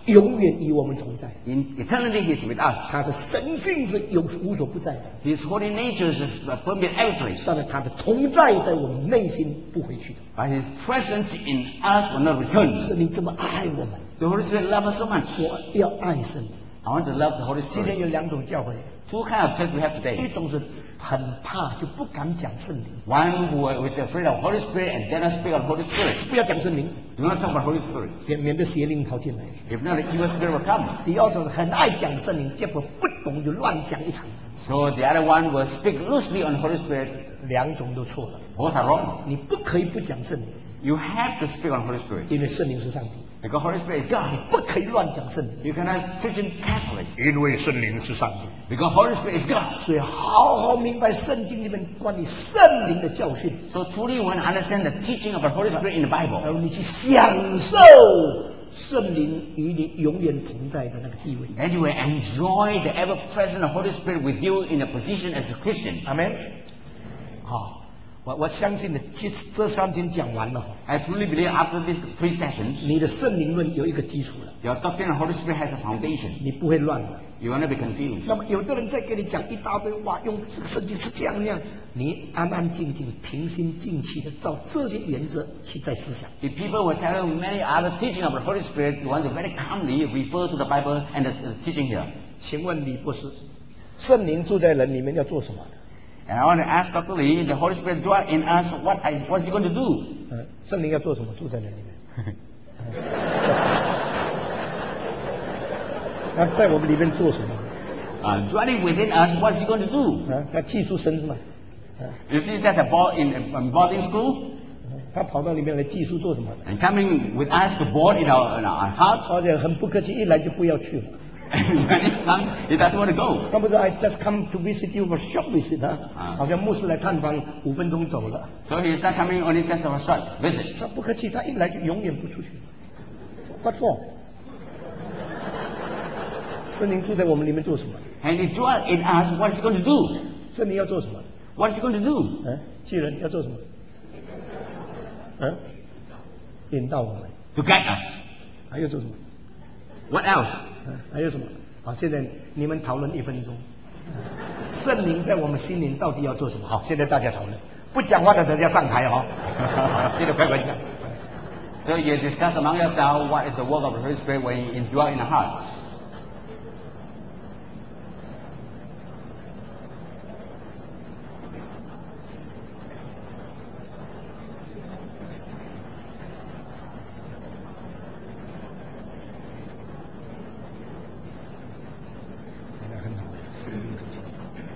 永远与我们同在。 In eternity, He's with us. 他的神性是有无所不在的， His holy nature is permeate every place. 但是他的同在在我们内心不回去的。 But His presence in us will not return. 圣灵这么爱我们， The Holy Spirit loves us so much. 我要爱圣灵。 I want to love the Holy 今天 Spirit. 有两种教会， Two kind of church we have 一 today. 种是很怕，就不敢讲圣灵， One who is afraid of Holy Spirit and dare not speak of Holy Spirit. 不要讲圣灵， Do not talk about Holy Spirit. 免免得邪灵跑进来。 If not, the evil spirit will come. 第二种很爱讲圣灵，结果不懂就乱讲一场， So the other one will speak loosely on Holy Spirit. 两种都错了。 Both are wrong. 你不可以不讲圣灵， You have to speak on Holy Spirit. 因为圣灵是上帝， Because Holy Spirit is God. 不可以乱讲圣灵， You cannot preach it casually. 因为圣灵是上帝。 Because Holy Spirit is God. 所以好好明白圣经里面关于圣灵的教训， So truly we want to understand the teaching of the Holy Spirit in the 然 Bible. 后你去享受圣灵与你永远同在的那个地位。 Then you will enjoy the ever-present Holy Spirit with you in a position as a Christian. 阿门。好，我我相信的，这这三天讲完了， I truly believe after these three sessions, 你的圣灵论有一个基础了， your doctrine of Holy Spirit has a foundation. 你不会乱的。 You will not be confused. 那么有的人在给你讲一大堆，哇，用这个圣经是这样那样，你安安静静、平心静气的照这些原则去在思想。 If people will tell you many other teaching of the Holy Spirit, you want to very calmly refer to the Bible and the, the teaching here. 请问李博士，圣灵住在人里面要做什么？ And I want to ask Doctor Lee, the Holy Spirit dwell in us, what I, what's he going to do? 嗯，圣灵要做什么？住在人里面。那在我们里面做什么？ Uh, dwelling within us, what's he going to do? 啊，他寄宿生是吗？啊， You see that a boy in a boarding school 他跑到里面来寄宿做什么？ and coming with us to board in our, in our hearts. 而且很不客气，一来就不要去了。 And when it comes, he doesn't want to go. 他不是 I just come to visit you for short visit 啊， 啊好像牧师来探访，五分钟走了。 So he's not coming only just for a short visit. 他不客气，他一来就永远不出去。What for？圣灵住在我们里面做什么？ And he dwell in us, what is he going to do? 圣灵要做什么？ What is he going to do? 嗯，巨人要做什么？嗯，引导我们， To guide us. 还要做什么？ What else? 嗯，还有什么？好，现在你们讨论一分钟。圣灵在我们心灵到底要做什么？好，现在大家讨论，不讲话的等下上台哈、哦。现在快快讲。 So you discuss among yourselves what is the work of the Holy Spirit when you indwell in the heart. 很好，圣灵可见。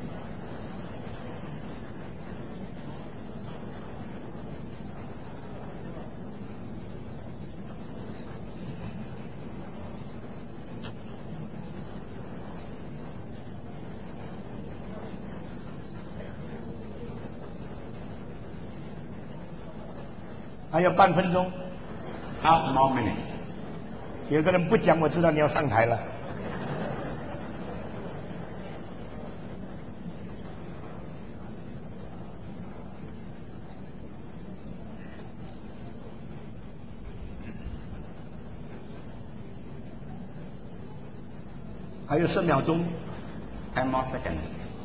还有半分钟， Half more minutes. 有个人不讲，我知道你要上台了。还有十秒钟， Ten more seconds.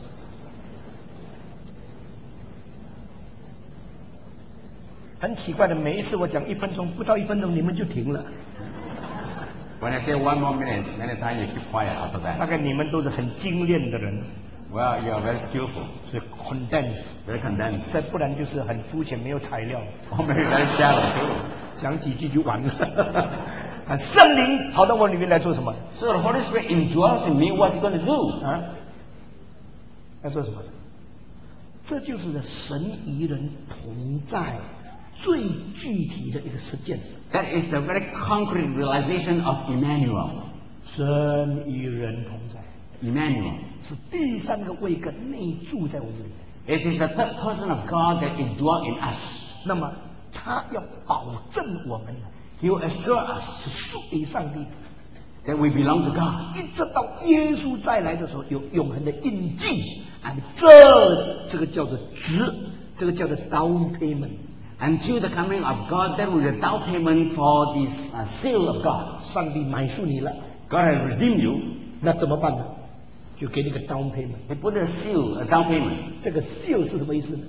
很奇怪的，每一次我讲一分钟，不到一分钟你们就停了。 When I say one more minute, many times you keep quiet after 大 that. 概你们都是很精炼的人， Well, you are very skillful, 是 condense， very condensed, 再不然就是很肤浅，没有材料， or maybe very shallow too. 讲几句就完了。啊，圣灵跑到我里面来做什么？ So the Holy Spirit indwells in me, what's he going to do? 啊，要做什么？这就是神与人同在最具体的一个实践。 That is the very concrete realization of Emmanuel. 神与人同在， Emmanuel. 是第三个位格内住在我们里面。 It is the third person of God that indwells in us. 那么他要保证我们 He will assure us 是属于上帝的， that we belong to God. 一直到耶稣再来的时候有永恒的印记，啊，这这个叫做值，这个叫做 down payment。 Until the coming of God, that was the down payment for this uh, seal of God. 上帝买赎你了， God has redeemed you. 那怎么办呢？就给你个 down payment。 He put a seal, a down payment. 这个 seal 是什么意思呢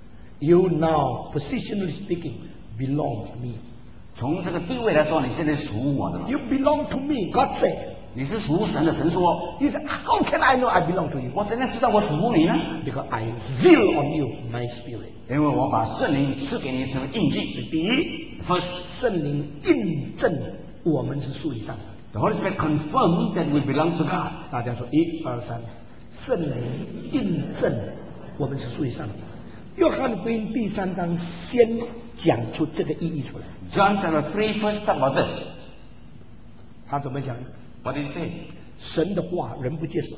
？You now, positionally speaking, belong to me. 从这个地位来说，你现在属我的了。 You belong to me. God said. 你是属神的，神说。 He said, How can I know I belong to you? 我怎样知道我属你呢？ Because I seal on you my spirit. 因为我把圣灵赐给你成为印记。 第一， First, 圣灵印证我们是属于上帝。 the Holy Spirit confirmed that we belong to God. 大家说一二三，圣灵印证我们是属于上帝。约翰福音第三章先讲出这个意义出来。 John chapter three first talk about this. 他怎么讲？ What did he say? 神的话人不接受，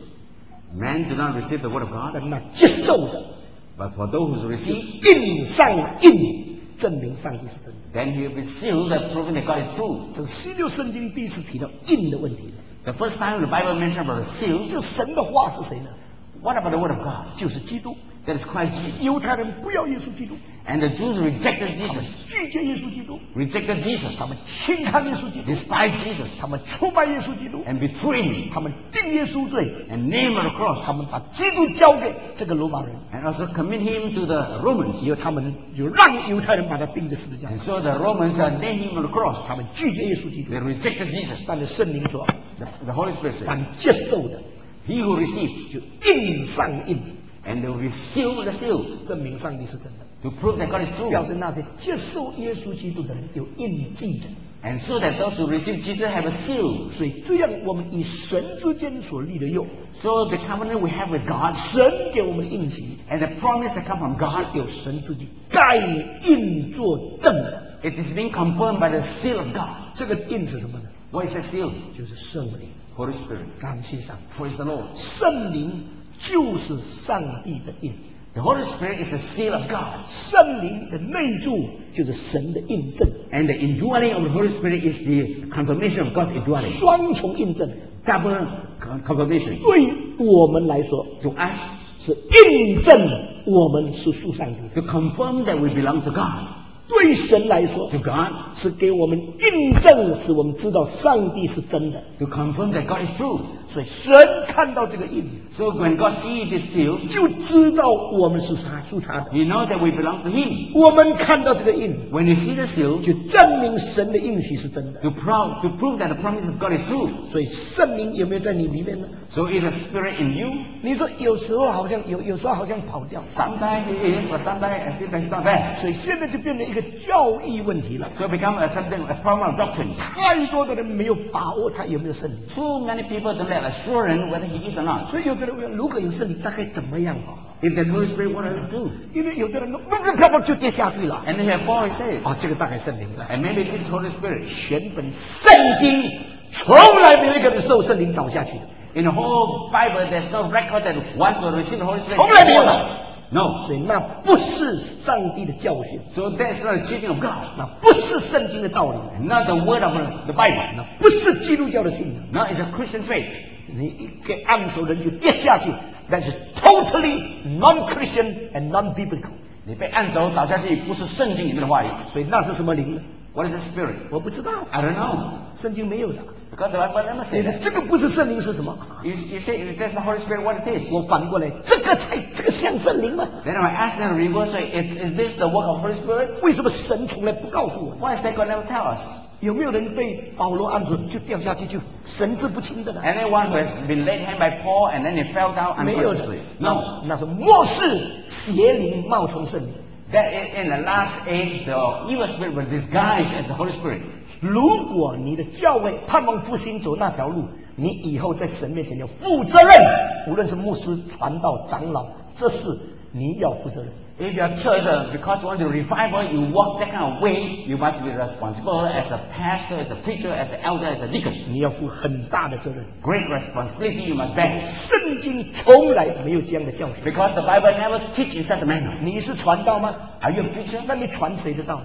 Man do not receive the word of God, 但那接受的 but for those who receive, 印上印，证明上帝是真的。 then he will be sealed, proving that God is true. 这是新约圣经第一次提到印的问题。 The first time the Bible mentioned about the seal, 这神的话是谁呢？ what about the word of God? 就是基督。 That is Christ Jesus. 犹太人不要耶稣基督， And the Jews rejected 他们 Jesus, 拒绝耶稣基督， rejected Jesus, 他们轻看耶稣基督， despised Jesus, 他们出卖耶稣基督， and betrayed him, 他们定耶稣罪， and nailed on the cross, 他们把基督交给这个罗马人， and also commit him to the Romans. 以后他们就让犹太人把他钉在十字架 And 上， so the Romans uh, nailed him on the cross. 他们拒绝耶稣基督 They，rejected Jesus. 但是圣灵说， The, the Holy Spirit said, 凡接受的 he who receives, 就印上印， and they will be sealed with the seal, 证明上帝是真的， to prove that God is true. 表示那些接受耶稣基督的人有印记的。 And so that those who receive Jesus have a seal. 所以这样，我们与神之间所立的约， So the covenant we have with God, 神给我们的应许， and the promise that comes from God, 有神自己盖印作证的。 it is being confirmed by the seal of God. 这个印是什么呢？ What is the seal? 就是圣灵。 Holy Spirit. 感谢上帝， Praise the Lord. 圣灵就是上帝的印， The Holy Spirit is the seal of God. 圣灵的内住就是神的印证， And the indwelling of the Holy Spirit is the confirmation of God's indwelling. 双重印证。 Double con- confirmation. 对我们来说 To us, 是印证我们是属上帝的； to confirm that we belong to God. 对神来说 To God, 是给我们印证，使我们知道上帝是真的。 to confirm that God is true. 所以神看到这个印， So when God sees this seal, 就知道我们是他属他的。 He knows that we belong to Him. 我们看到这个印， When you see the seal, 就证明神的应许是真的。 to, prove, to prove that the promise of God is true. 所以圣灵有没有在你里面呢？ So is the Spirit in you? 你说有时候好像有，有时候好像跑掉， Sometimes it is, but sometimes as if it's not there. 所以现在就变成一个教义问题了。 So it becomes a, something, a problem of doctrine. 太多的人没有把握他有没有圣灵， Too many people don't have assurance whether He is or not. 所以有的人问，如果有圣灵，大概怎么样好？ If the Holy Spirit, what does it do? 因为有的人说，不不啪啪就跌下去了。 And then you have four, he said. 啊，这个大概圣灵了。 And maybe it is Holy Spirit. 全本圣经从来没有一个人受圣灵倒下去的， In the whole Bible, there's no record that once we receive the Holy Spirit, 从来没有的。 no. 所以那不是上帝的教训， So that's not the teaching of God. 那不是圣经的道理， Not the word of the Bible. 那不是基督教的信仰。 No, it's a Christian faith. 你一个按手人就跌下去，那是 totally non-Christian and non-biblical。 你被按手倒下去，不是圣经里面的话语。 所以那是什么灵呢？ What is the Spirit? 我不知道， I don't know. 圣经没有的。 Because the Bible never 你 said 的 that. 这个不是圣灵是什么？ You, you say if that's the Holy Spirit, what it is? 我反过来，这个才这个像圣灵吗？ Then I ask them in reverse, is, is this the work of Holy Spirit? 为什么神从来不告诉我？ Why is that God never tell us? 有没有人被保罗按手就掉下去就神志不清的呢？ Anyone who has been laid hand by Paul and then he fell down 没有的 unconsciously? No. 那是末世邪灵冒充圣灵。 That in the last age, the evil spirit will disguise as the Holy Spirit. 如果你的教会盼望复兴走那条路，你以后在神面前要负责任，无论是牧师、传道、长老，这事你要负责任。 If your church, uh, because you want to revival, you walk that kind of way, you must be responsible as a pastor, as a preacher, as an elder, as a deacon. 你要负很大的责任。 Great responsibility you must bear. 圣经从来没有这样的教训。 Because the Bible never teaches in such a manner. 你是传道吗？ Are you a preacher? 那你传谁的道？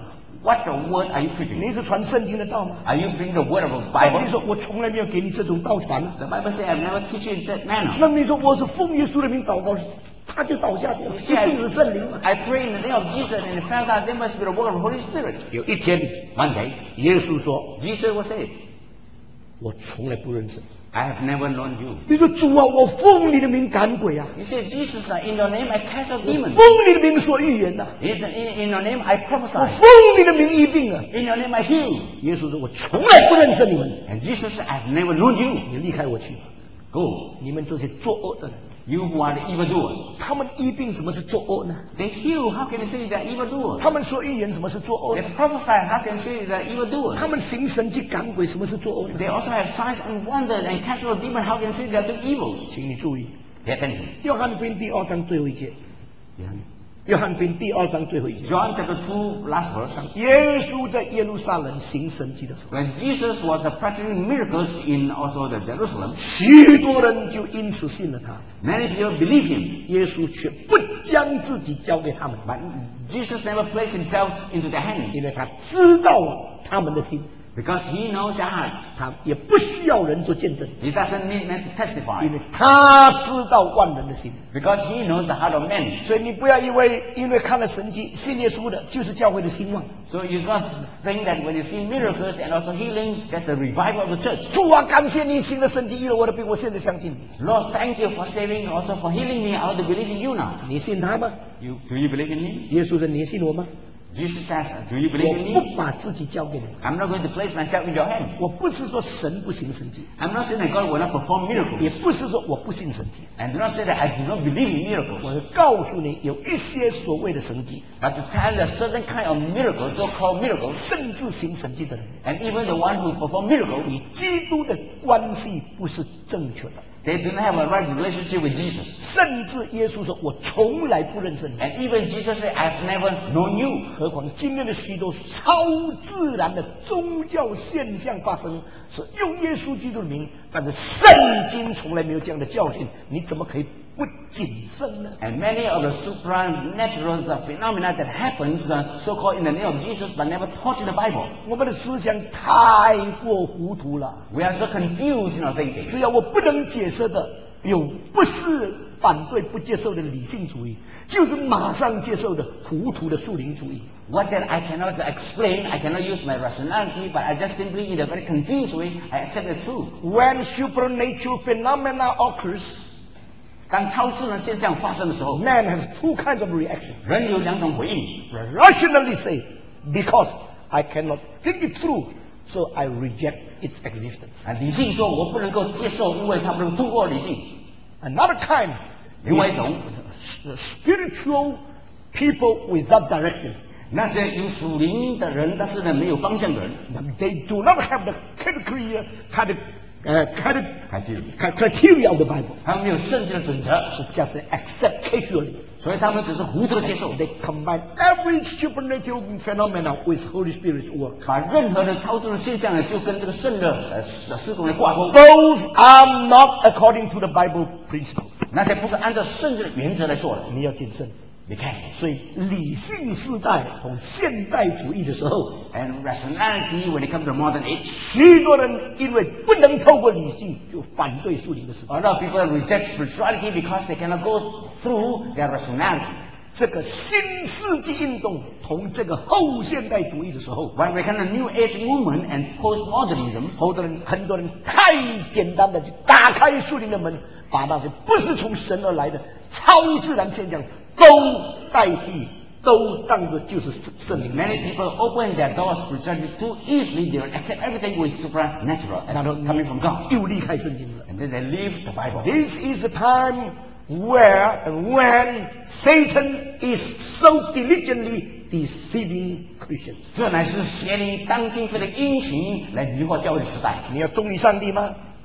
What the word are you preaching? 你是传圣经的道吗？ Are you bringing the word of the 上帝 Bible? 说：“我从来没有给你这种道传啊。 The Bible says, I've never teach you in that manner. 那你说我是奉耶稣的名祷告，他就倒下去了， You 一 see, 定是圣灵嘛。 I, I pray in the name of Jesus and it found out there must be the word of the Holy Spirit. 有一天， One day, 耶稣说 Jesus will say, 我从来不认识。 I have never known you. 你说主啊，我奉你的名赶鬼啊， You say, Jesus, uh, in your name I cast out 我 demons. 奉你的名说预言呐、啊， Yes, in, in your name I 我 prophesy. 奉你的名医病啊。 In your name I heal. 耶稣说：“我从来不认识你们， And Jesus said, I've never known you. 你离开我去吧！ Go. 你们这些作恶的人， You who are the evildoers. 他们医病什么是作恶呢？ They heal. How can you say they're evildoers? 他们说预言什么是作恶 They 呢？ prophesy. How can you say they're evildoers? 他们行神迹赶鬼什么是作恶呢？ They also have signs and wonders and cast out demons. How can you say they're doing evil? 请你注意， Pay attention. 约翰福音第二章最后一节，约翰福音第二章最后一节， John chapter two, last verse. 耶稣在耶路撒冷行神迹的时候， When Jesus was uh, practicing miracles in also the Jerusalem, 许多人就因此信了他。 many people believe him. 耶稣却不将自己交给他们， But Jesus never placed himself into their hands 因为他知道他们的心， because he knows their hearts. 他也不需要人做见证， He doesn't need men to testify 因为他知道万人的心。 because he knows the heart of men. 所以你不要以为因为看了神迹信耶稣的就是教会的兴旺。 So you don't think that when you see miracles and also healing, that's the revival of the church. 主啊，感谢你行了神迹医了我的病，我现在相信你。 Lord, thank you for saving, also for healing me. I want to believe in you now. 你信他吗？ You, do you believe in me? 耶稣说你信我吗？ Jesus says, do you believe in 我 me? 不把自己交给你。 I'm not going to place myself in your hand. 我不是说神不行神迹， I'm not saying that God will not perform 也 miracles. 不是说我不信神迹。 And do not say that I do not believe in miracles. 我告诉你，有一些所谓的神迹， But to tell a certain kind of miracles, so-called miracles, 甚至行神迹的人， and even the one who perform miracles, 与基督的关系不是正确的。 they do not have a right relationship with Jesus. 甚至耶稣说：“我从来不认识你。” And even Jesus said, I've never known you. 何况今天的许多超自然的宗教现象发生，是用耶稣基督的名，但是圣经从来没有这样的教训，你怎么可以不谨慎呢？ And many of the supernatural phenomena that happens, uh, so-called in the name of Jesus, but never taught in the Bible. 我们的思想太过糊涂了。 We are so confused in our thinking. 只要我不能解释的，有不是反对不接受的理性主义，就是马上接受的糊涂的树林主义。 What that I cannot explain, I cannot use my rationality, but I just simply, in a very confused way, I accept the truth. When supernatural phenomena occurs, 当超自然现象发生的时候， man has two kinds of reaction. 人有两种回应。 Rationally say, because I cannot think it through, so I reject its existence. 啊，理性说我不能够接受，因为它不能通过理性。 Another kind, 另外一种， spiritual people without direction. 那些有属灵的人，但是呢没有方向的人， They do not have the criteria, kind of, uh, kind of 还是 criteria of the Bible. 他们没有圣经的准则， So just accept casually. 所以他们只是糊涂的接受， They combine every supernatural phenomena with Holy Spirit's work. 把任何的超自然现象呢，就跟这个圣的呃施工来挂钩。 Those are not according to the Bible principles. 那些不是按照圣经的原则来做的， 你要谨慎。 你看。 所以理性时代同现代主义的时候， And rationality when it comes to modern age, 许多人因为不能透过理性，就反对属灵的时代。 a lot of people reject spirituality because they cannot go through their rationality. 这个新世纪运动同这个后现代主义的时候， When we come to New Age movement and postmodernism, 很多人很多人太简单的去打开属灵的门，把那些不是从神而来的超自然现象都代替，都当作就是圣灵。 many people open their doors to spirituality too easily. They will accept everything with supernatural as 然后 coming from God. 又离开圣经了。 And then they leave the Bible. This is the time where and when Satan is so diligently deceiving Christians. 这乃是邪灵当今非常殷勤来迷惑教会的时代。 你要忠于上帝吗？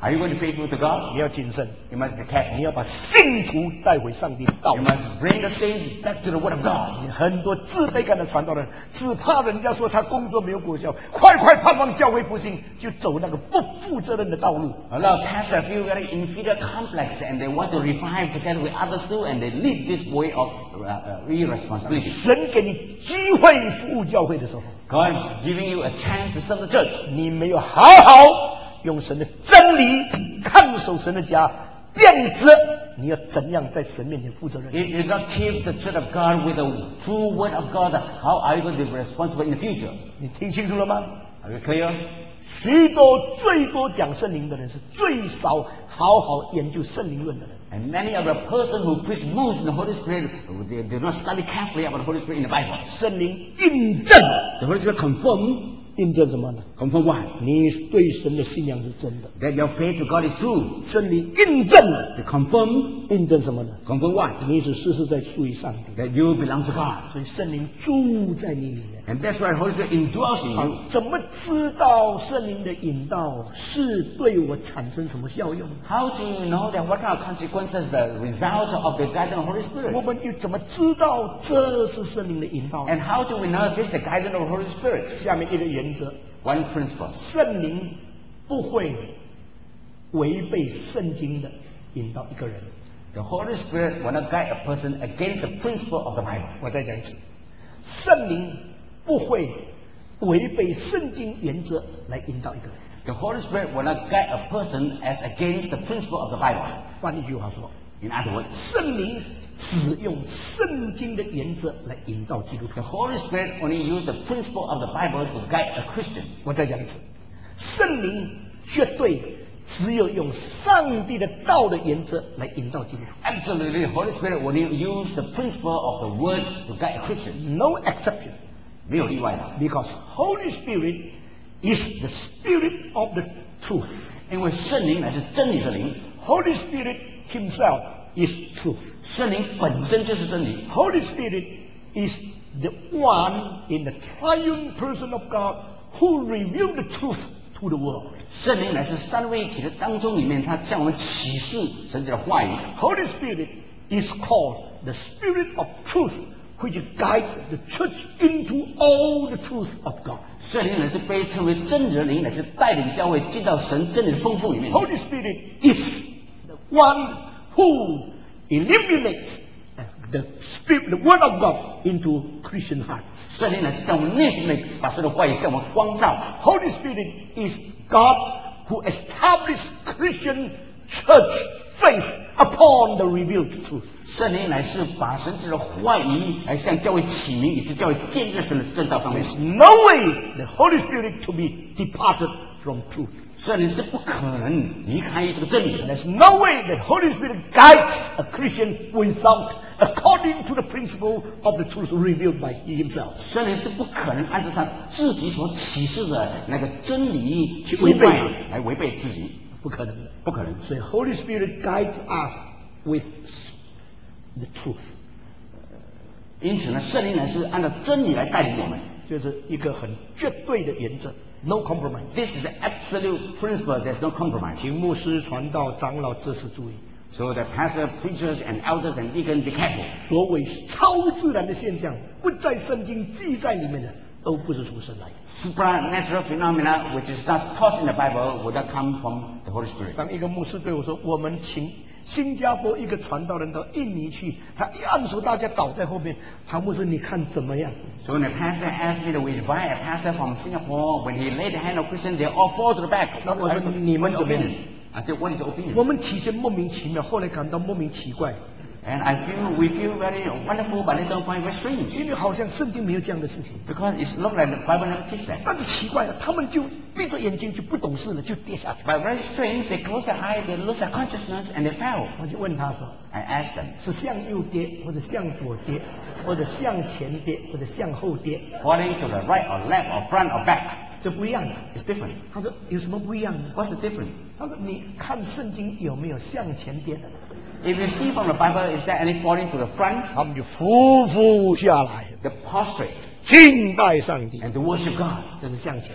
Are you going to be faithful to God? 你要谨慎， You must be careful. 你要把信徒带回上帝的道 You 路。 must bring the saints back to the Word of God. 很多自卑感的传道人，只怕人家说他工作没有果效，快快盼望教会复兴，就走那个不负责任的道路。 A lot of pastors feel very inferior complex and they want to revive together with others too and they lead this way of uh, uh, irresponsibility. 神给你机会服务教会的时候， God giving you a chance to serve the church. 你没有好好用神的真理看守神的家，变质，你要怎样在神面前负责任？ If you not keep the church of God with the true Word of God, how are you going to be responsible in the future? 你听清楚了吗？ Are you clear? 许多最多讲圣灵的人，是最少好好研究圣灵论的人。 And many of the person who preach most in the Holy Spirit, they do not study carefully about the Holy Spirit in the Bible. 圣灵印证， The Holy Spirit confirm, 印证什么呢？ confirm what? 你对神的信仰是真的。 That your faith to God is true. 圣灵印证了， To confirm, 印证什么呢？ confirm what? 你是实实在属于上帝， That you belong to God. 所以圣灵住在你里面。 And that's why the Holy Spirit indwells in 好 you. 怎么知道圣灵的引导是对我产生什么效用？ How do you know that what kind of consequences the result of the guidance of the Holy 我 Spirit? 们又怎么知道这是圣灵的引导呢？ And how do we know this is the guidance of the Holy Spirit? 下面一个原则： One principle. 圣灵不会违背圣经的引导一个人。 The Holy Spirit will not guide a person against the principle of the Bible. 我再讲一次，圣灵不会违背圣经原则来引导一个人。 The Holy Spirit will not guide a person as against the principle of the Bible. 换一句话说， In other words, 圣灵只用圣经的原则来引导基督徒 the。Holy Spirit only uses the principle of the Bible to guide a Christian. 我再讲一次，圣灵绝对只有用上帝的道的原则来引导基督徒 Absolutely, the Holy Spirit will use the principle of the Word to guide a Christian. ，no exception， 没有例外的， because Holy Spirit is the spirit of the truth. 因为圣灵乃是真理的灵， Holy Spirit himself is truth. 圣灵本身就是真理。 Holy Spirit is the one in the triune person of God who revealed the truth to the world. 圣灵乃是三位一体的当中里面，他向我们启示神的话语。 Holy Spirit is called the Spirit of Truth, which guides the church into all the truth of God. 圣灵乃是被称为真理的灵，乃是带领教会进到神真理的丰富里面。 Holy Spirit is the one who illuminates the Spirit, the Word of God into Christian hearts. 圣灵乃是在我们内心里把神的话语向我们光照。 Holy Spirit is God who established Christian church faith upon the revealed truth. 圣灵乃是把神这的话语来向教会起名，以及教会建立在神的正道上面。 There's no way the Holy Spirit to be departed from truth. 圣灵是不可能离开这个真理的。 There's no way that Holy Spirit guides a Christian without according to the principle of the truth revealed by He Himself. 圣灵是不可能按照他自己所启示的那个真理去违背来违背自己， 不可能的。 不可能。 所以 Holy Spirit guides us with the truth. 因此呢，圣灵乃是按照真理来带领我们。 就是一个很绝对的原则 ，no compromise。 This is the absolute principle. There's no compromise. 请牧师、传道、长老这是注意。 So the pastor, preachers, and elders and deacons be careful. 所谓超自然的现象，不在圣经记载里面的，都不是从神来的。 Supernatural phenomena which is not taught in the Bible would not come from the Holy Spirit. 当一个牧师对我说：“我们请新加坡一个传道人到印尼去，他一按手，大家倒在后面。唐牧师，你看怎么样？” So when the pastor asked me to invite a pastor from Singapore, when he laid the hand of Christian, they all fall to the back. 那我说 What's 你们怎么样？ opinion? I said, what is your 我 opinion? 们起先莫名其妙，后来感到莫名奇怪， And I feel, we feel very wonderful, but later find very strange. 因为好像圣经没有这样的事情。 Because it looks like the Bible never teaches that. 但是奇怪了，他们就闭着眼睛就不懂事了，就跌下去。 But very strange, they close their eyes, they lose their consciousness, and they fell. 我就问他说 I asked them, 是向右跌，或者向左跌，或者向前跌，或者向后跌， falling to the right or left or front or back. 这不一样的。 It's different. 他说有什么不一样呢？ What's the difference? 他说你看圣经有没有向前跌的？ If you see from the Bible, is there any falling to the front? 他们就匍匐下来， The prostrate 敬拜上帝， and to worship God. 这是向前跌。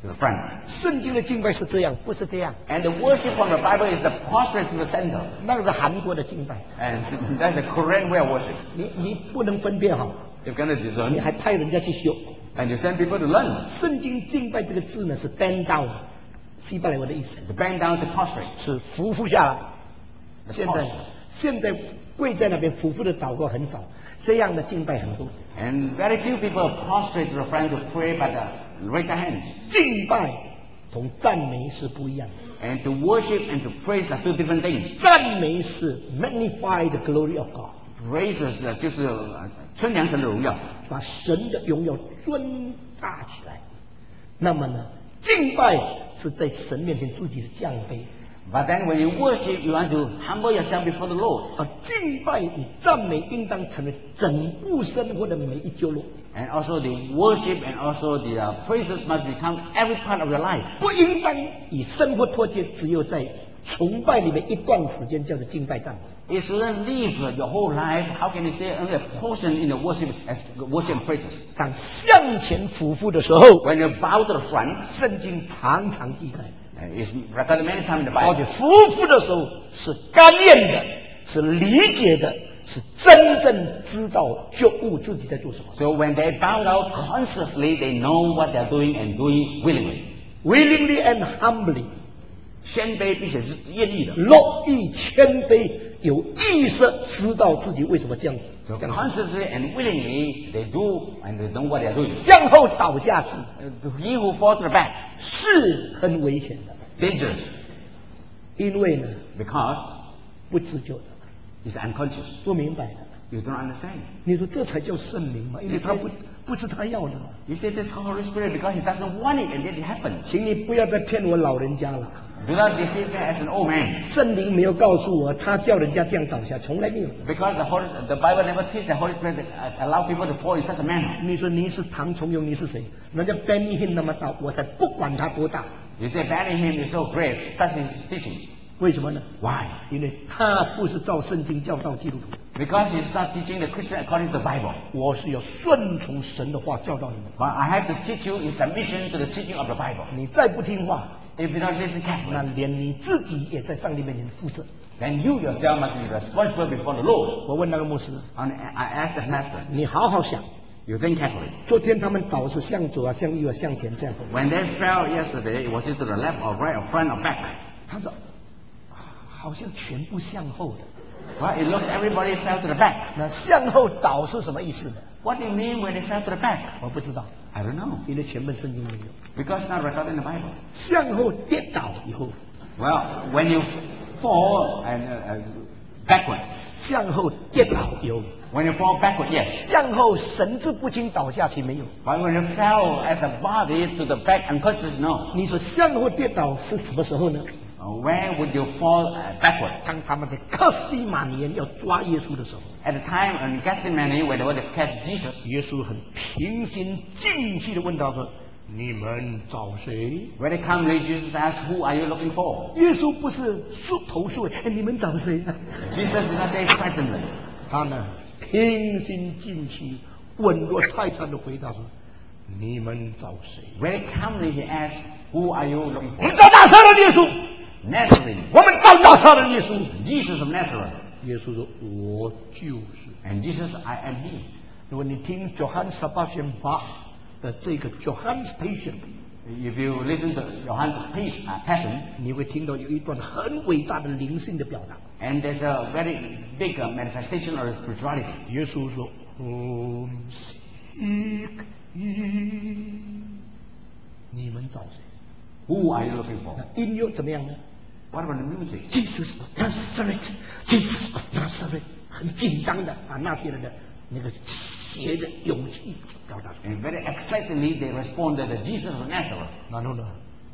to the front. 圣经的敬拜是这样，不是这样。 And the worship from the Bible is the prostrate to the center. 那个是韩国的敬拜， And that's the Korean way of worship. 你你不能分辨哈， You cannot 你 discern. 还派人家去修。 And you send people to learn. 圣经敬拜这个字呢是 bend down， 希伯来文的意思 To bend down, to prostrate. 是匍匐下来。 The 现在 posture. 现在跪在那边匍匐的祷告很少，这样的敬拜很多。 And very few people prostrate to the front to pray, but uh, raise their hands. 敬拜同赞美是不一样的， And to worship and to praise are two different things. 赞美是 magnify the glory of God， Praises 呃就是呃称扬神的荣耀。 把神的荣耀尊大起来。那么呢，敬拜是在神面前自己的降卑， But then when you worship, you want to humble yourself before the Lord. 而敬拜与赞美应当成为整部生活的每一角落， And also the worship and also the uh, praises must become every part of your life. 不应当以生活脱节，只有在崇拜里面一段时间叫做敬拜赞美。 It shouldn't live your whole life. How can you say only a portion in the worship as worship and praises? 当向前匍匐的时候， When you bow to the front, 圣经常常记载。 uh, it's recorded many times in the 而且 Bible. 匍匐的时候是甘愿的，是理解的，是真正知道觉悟自己在做什么。 So when they bow down consciously, they know what they're doing and doing willingly. willingly and humbly， 谦卑并且是愿意的。 乐意谦卑，有意识知道自己为什么这样 So 这样 consciously and willingly, they do and they know what they're doing. 向后倒下去， Uh, He who falls to the back, 是很危险的， dangerous, 因为呢 because 不自觉的， he's unconscious. 不明白的。 You don't understand. 你说这才叫圣灵吗？因为他不不是他要的嘛。 You say this Holy Spirit because he doesn't want it and yet it happens. 请你不要再骗我老人家了。 Do not deceive me as an old man. 圣灵没有告诉我，他叫人家这样倒下，从来没有。 Because the, Holy, the Bible never teaches the Holy Spirit to uh, allow people to fall in such a manner. 你说你是唐崇荣，你是谁？人家 Benny Hinn 那么大，我才不管他多大。 You say banning him is so great, such is his teaching. 为什么呢？ Why? 因为他不是照圣经教导基督徒， Because he's not teaching the Christian according to the Bible. 我是要顺从神的话教导你们。 But I have to teach you in submission to the teaching of the Bible. 你再不听话， If you don't listen 那 carefully, 连你自己也在上帝面前负责。 then you yourself must be responsible before the Lord. 我问那个牧师， And I asked the pastor, 你好好想， you think carefully. 昨天他们倒是向左啊，向右啊，向前，向后。 When they fell yesterday, was it to the left or right or front or back? 他说，好像全部向后的。 Well, it looks everybody fell to the back. 那向后倒是什么意思呢？ What do you mean when they fell to the back? 我不知道， I don't know. 因为全本圣经没有。 Because it's not recorded in the Bible. 向后跌倒以后， Well, when you fall and uh, uh, backwards, 向后跌倒有， when you fall backward, yes. 向后神志不清倒下去没有？ But when you fell as a body to the back unconscious, no. 你说向后跌倒是什么时候呢？ Uh, where would you fall uh, backwards? 当他们在克西马尼园要抓耶稣的时候， At the time in Gethsemane, when they were to catch Jesus, 耶稣很平心静气的问他说：“你们找谁 when they come, Jesus asked, who are you looking for?？” 耶稣不是说投诉，哎，你们找谁呢？ Jesus did not say frighteningly. 他呢平心静气、稳若泰山的回答说：“你们找谁？ Very calmly, he asked, who are you looking 我们 for? 找拿撒勒耶稣， Nazarene, 我们找拿撒勒耶稣。” Jesus of Nazareth. 耶稣说：“我就是。” And Jesus, I am he. 如果你听 Johann Sebastian Bach 的这个 Johannes Passion， If you listen to Johannes Pas- uh, Passion, 你会听到有一段很伟大的灵性的表达。 and there's a very big uh, manifestation of spirituality. 耶稣说：“Whom seek ye？” 你们找谁？ Who are you looking for? 那音乐怎么样呢 What about the music? ？Jesus of Nazareth，Jesus of Nazareth，很紧张的把那些人的那个血的勇气表达出来。 And very excitedly, they responded that Jesus of Nazareth. 然后呢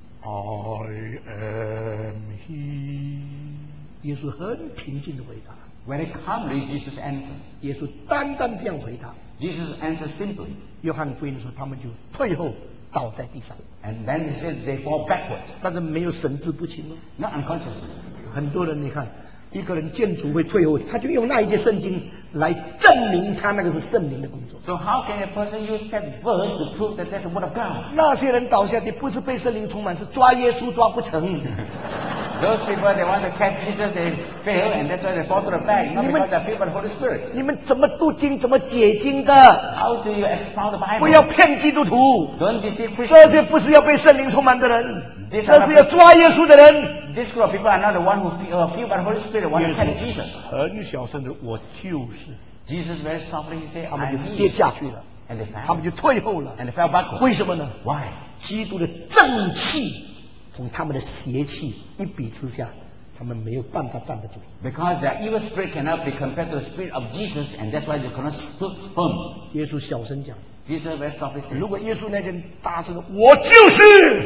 ，I am He。耶稣很平静的回答。 Very calmly, Jesus answered. 耶稣单单这样回答。 Jesus answered simply. 约翰福音说，他们就退后倒在地上， And then he said they fall backwards, 但是没有神志不清哦。 not unconsciously. 很多人你看， 一个人见主会退后，他就用那一节圣经来证明他那个是圣灵的工作。 So how can a person use that verse to prove that that's the word of God? 那些人倒下去不是被圣灵充满，是抓耶稣抓不成。 Those people, they want to catch Jesus, they fail, and that's why they fall to the back, not because they're filled by the Holy Spirit. 你们怎么读经，怎么解经的？ How do you expound the 不要 Bible? 骗基督徒， Don't deceive 这 Christians. 些不是要被圣灵充满的人， These 这 are 是要 not 抓耶稣的人。 This group of people are not the one who feel, uh, filled by the Holy Spirit, want to catch Jesus. 很小声的，我就是， Jesus very softly said, 他们 I 就 am 跌 he. 下去了， And they 他们 fell. 就退后了。 And they fell backward. 为什么呢？ Why? 基督的正气同他们的邪气一比之下，他们没有办法站得住。 Because their evil spirit cannot be compared to the spirit of Jesus, and that's why they cannot stood firm. 耶稣小声讲， Jesus very softly said, 如果耶稣那天大声的我就是，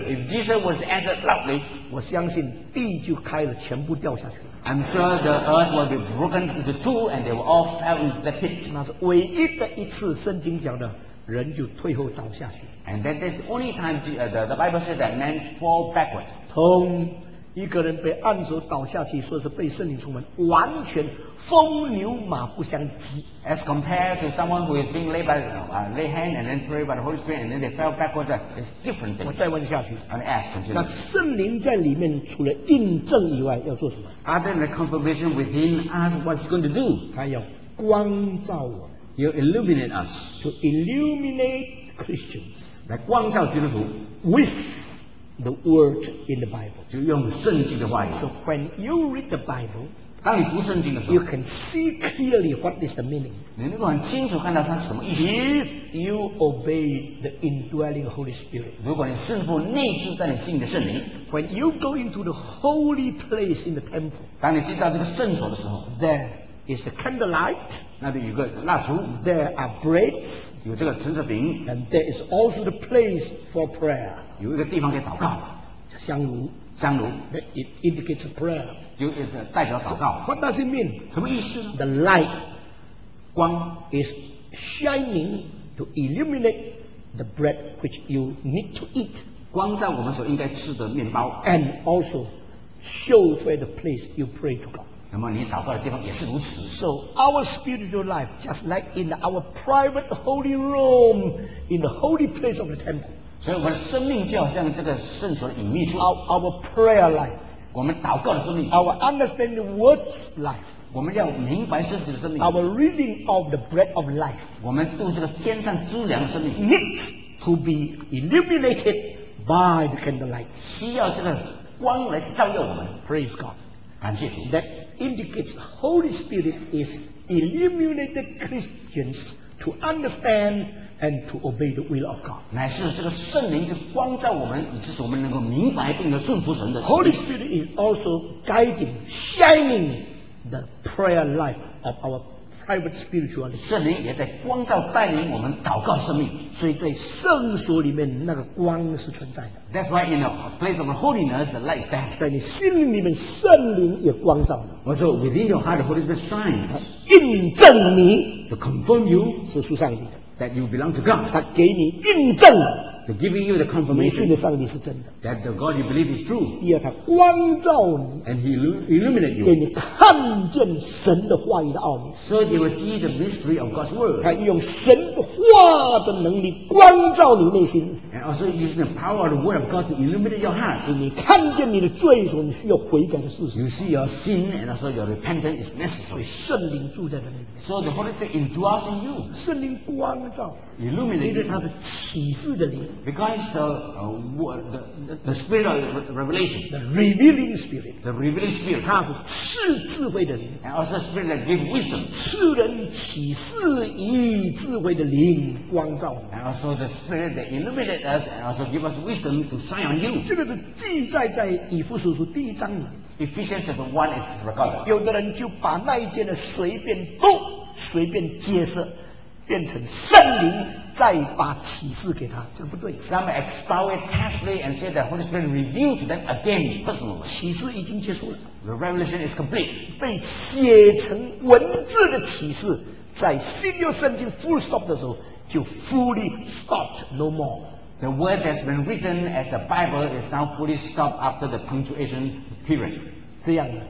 if Jesus was answered loudly, 我相信地就开了，全部掉下去了。 I'm sure the earth will be broken into two, and they will all fall into the pit. 那是唯一的一次，圣经讲的人就退后倒下去。 And that is the only time uh, the, the Bible says that men fall backward. 同一个人被按手倒下去，说是被圣灵充满，完全风牛马不相及。 As compared to someone who is being laid by uh, lay hand and then pray by the Holy Spirit and then they fell backward, uh, it's different 我 things. 再问下去， And ask 那 continue. 圣灵在里面除了印证以外，要做什么？ Other than the confirmation within us, what's he going to do? 他要光照我们 He'll illuminate us. ，to illuminate Christians 来光照基督徒， with the word in the Bible. 就用圣经的话语。 So when you read the Bible, 当你读圣经的时 you 候， can see clearly what is the meaning. 你能够很清楚看到它是什么意思。 If you obey the indwelling Holy Spirit, 如果你顺服内住在你心里的圣灵， when you go into the holy place in the temple, 当你进到这个圣所的时候， there is the candlelight, 那里有个蜡烛， there are breads, 有这个橙色饼， and there is also the place for prayer. 有一个地方可以祷告， 香炉香炉 that it indicates prayer. 就呃代表祷告。 What does it mean? 什么意思呢？ The light 光 is shining to illuminate the bread which you need to eat, 光在我们所应该吃的面包， and also show where the place you pray to God. 那么你祷告的地方也是如此。 So our spiritual life, just like in our private holy room, in the holy place of the temple, 所以我们的生命就好像这个圣所的隐秘处， our, our prayer life, 我们祷告的生命， our understanding words life, 我们要明白圣经的生命， our reading of the bread of life 我们度这个天上之粮的生命， needs to be illuminated by the candlelight. 需要这个光来照耀我们。 Praise God. 感谢主， That indicates the Holy Spirit is illuminated Christians to understand and to obey the will of God. 乃是这个圣灵就光照我们，以致使我们能够明白并且顺服神的。 Holy Spirit is also guiding, shining the prayer life of our private spirituality. 圣灵也在光照带领我们祷告的生命。 所以在圣所里面，那个光是存在的。 That's why in a place of holiness, the light is there. 在你心灵里面，圣灵也光照你， Also within your heart, the Holy Spirit shines 印证你 to confirm you 是属上帝的， that you belong to God, 他给你印证 to giving you the 你信 confirmation 的上帝是真的。 that the God you believe is true, 第二，他光照你， and He illu- illuminate 给 you, 你看见神的话语的奥秘。 so you will see the mystery of God's word, 他用神的话的能力光照你内心， and also using the power of the word of God to illuminate your heart. 使你看见你的罪所你需要悔改的事实。 You see your sin, and also your repentance is 所以 necessary. 圣灵住在人里面， So the Holy Spirit indwells in you, 圣灵光照，因 illuminate 为 you, 它是启示的灵 because the uh, word, the, the, the spirit of re- revelation, ，the revealing spirit， the revealing spirit, 它是赐智慧的灵， and also spirit that gives wisdom, 赐人启示以智慧的灵光照你。 and also the spirit that illuminate us, and also give us wisdom to shine on you. 这个是记载在以弗所书第一章里面。 Ephesians chapter one is recorded. 有的人就把那一件的随便读、随便解释，变成圣灵再把启示给他，这个不对。 Some expound it casually and say the Holy Spirit revealed to them again personally. 启示已经结束了， The revelation is complete. 被写成文字的启示，在新约圣经 full stop 的时候就 fully stopped no more。 The word that's been written as the Bible is now fully stopped after the punctuation period. 这样呢，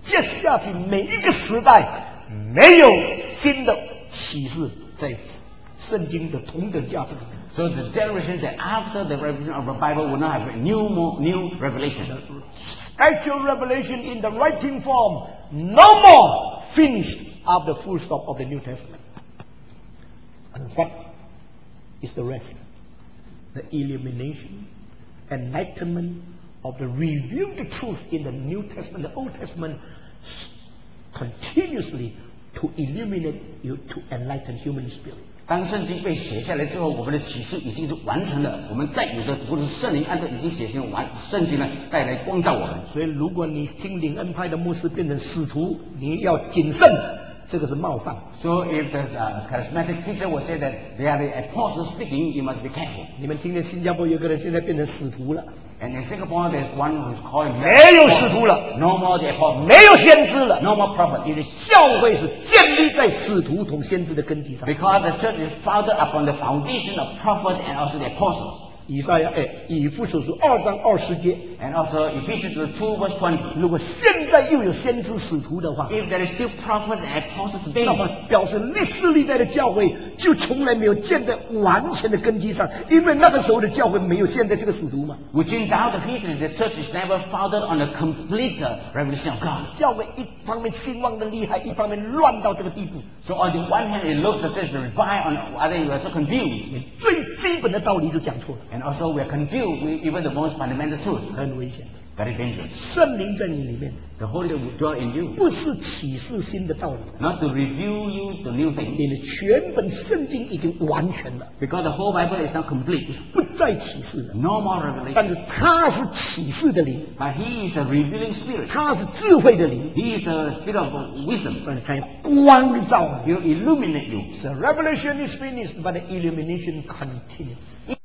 接下去每一个时代没有新的启示在圣经的同等价值里面。 So the generation that after the revelation of the Bible will not have a new, more, new revelation. Actual revelation in the writing form, no more finished after the full stop of the New Testament. And what is the rest? The illumination, enlightenment of the revealed truth in the New Testament, the Old Testament, continuously to illuminate you, to enlighten human spirit. 当圣经被写下来之后，我们的启示已经是完成了。我们再有的只不过是圣灵按照已经写成完圣经呢，再来光照我们。 所以，如果你听灵恩派的牧师变成使徒，你要谨慎，这个是冒犯。 So if the uh, charismatic preacher will say that they are the apostles speaking, you must be careful. 你们听见新加坡有个人现在变成使徒了。 And in Singapore, there's one who's called himself 没有使徒了 No more the apostles. 没有先知了 No more prophets. 你的教会是建立在使徒同先知的根基上。 Because the church is founded upon the foundation of prophet and also the apostles. 以赛亚哎，以弗所书二章二十节。 And also Ephesians two verse twenty. 如果现在又有先知使徒的话， If there is still prophet and apostles 那么 today, 表示历史历代的教会就从来没有建在完全的根基上，因为那个时候的教会没有现在这个使徒嘛。 which in doubt the history, the church is never founded on a complete uh, revelation of God. 教会一方面兴旺的厉害，一方面乱到这个地步。 So on the one hand, it looks the church is revived, on the other you are so confused. 最基本的道理就讲错了， And also we are confused with even the most fundamental truth. 很危险。 Very dangerous. 圣灵在你里面， The Holy Spirit will dwell in you, 不是启示新的道理， not to reveal you the new things, 你的全本圣经已经完全了， because the whole Bible is now complete. 不再启示了。 No more revelation. 但是他是启示的灵， But He is a revealing Spirit. 他是智慧的灵， He is the Spirit of wisdom. 但是他要光照你。 He will illuminate you. The revelation is finished, but the illumination continues.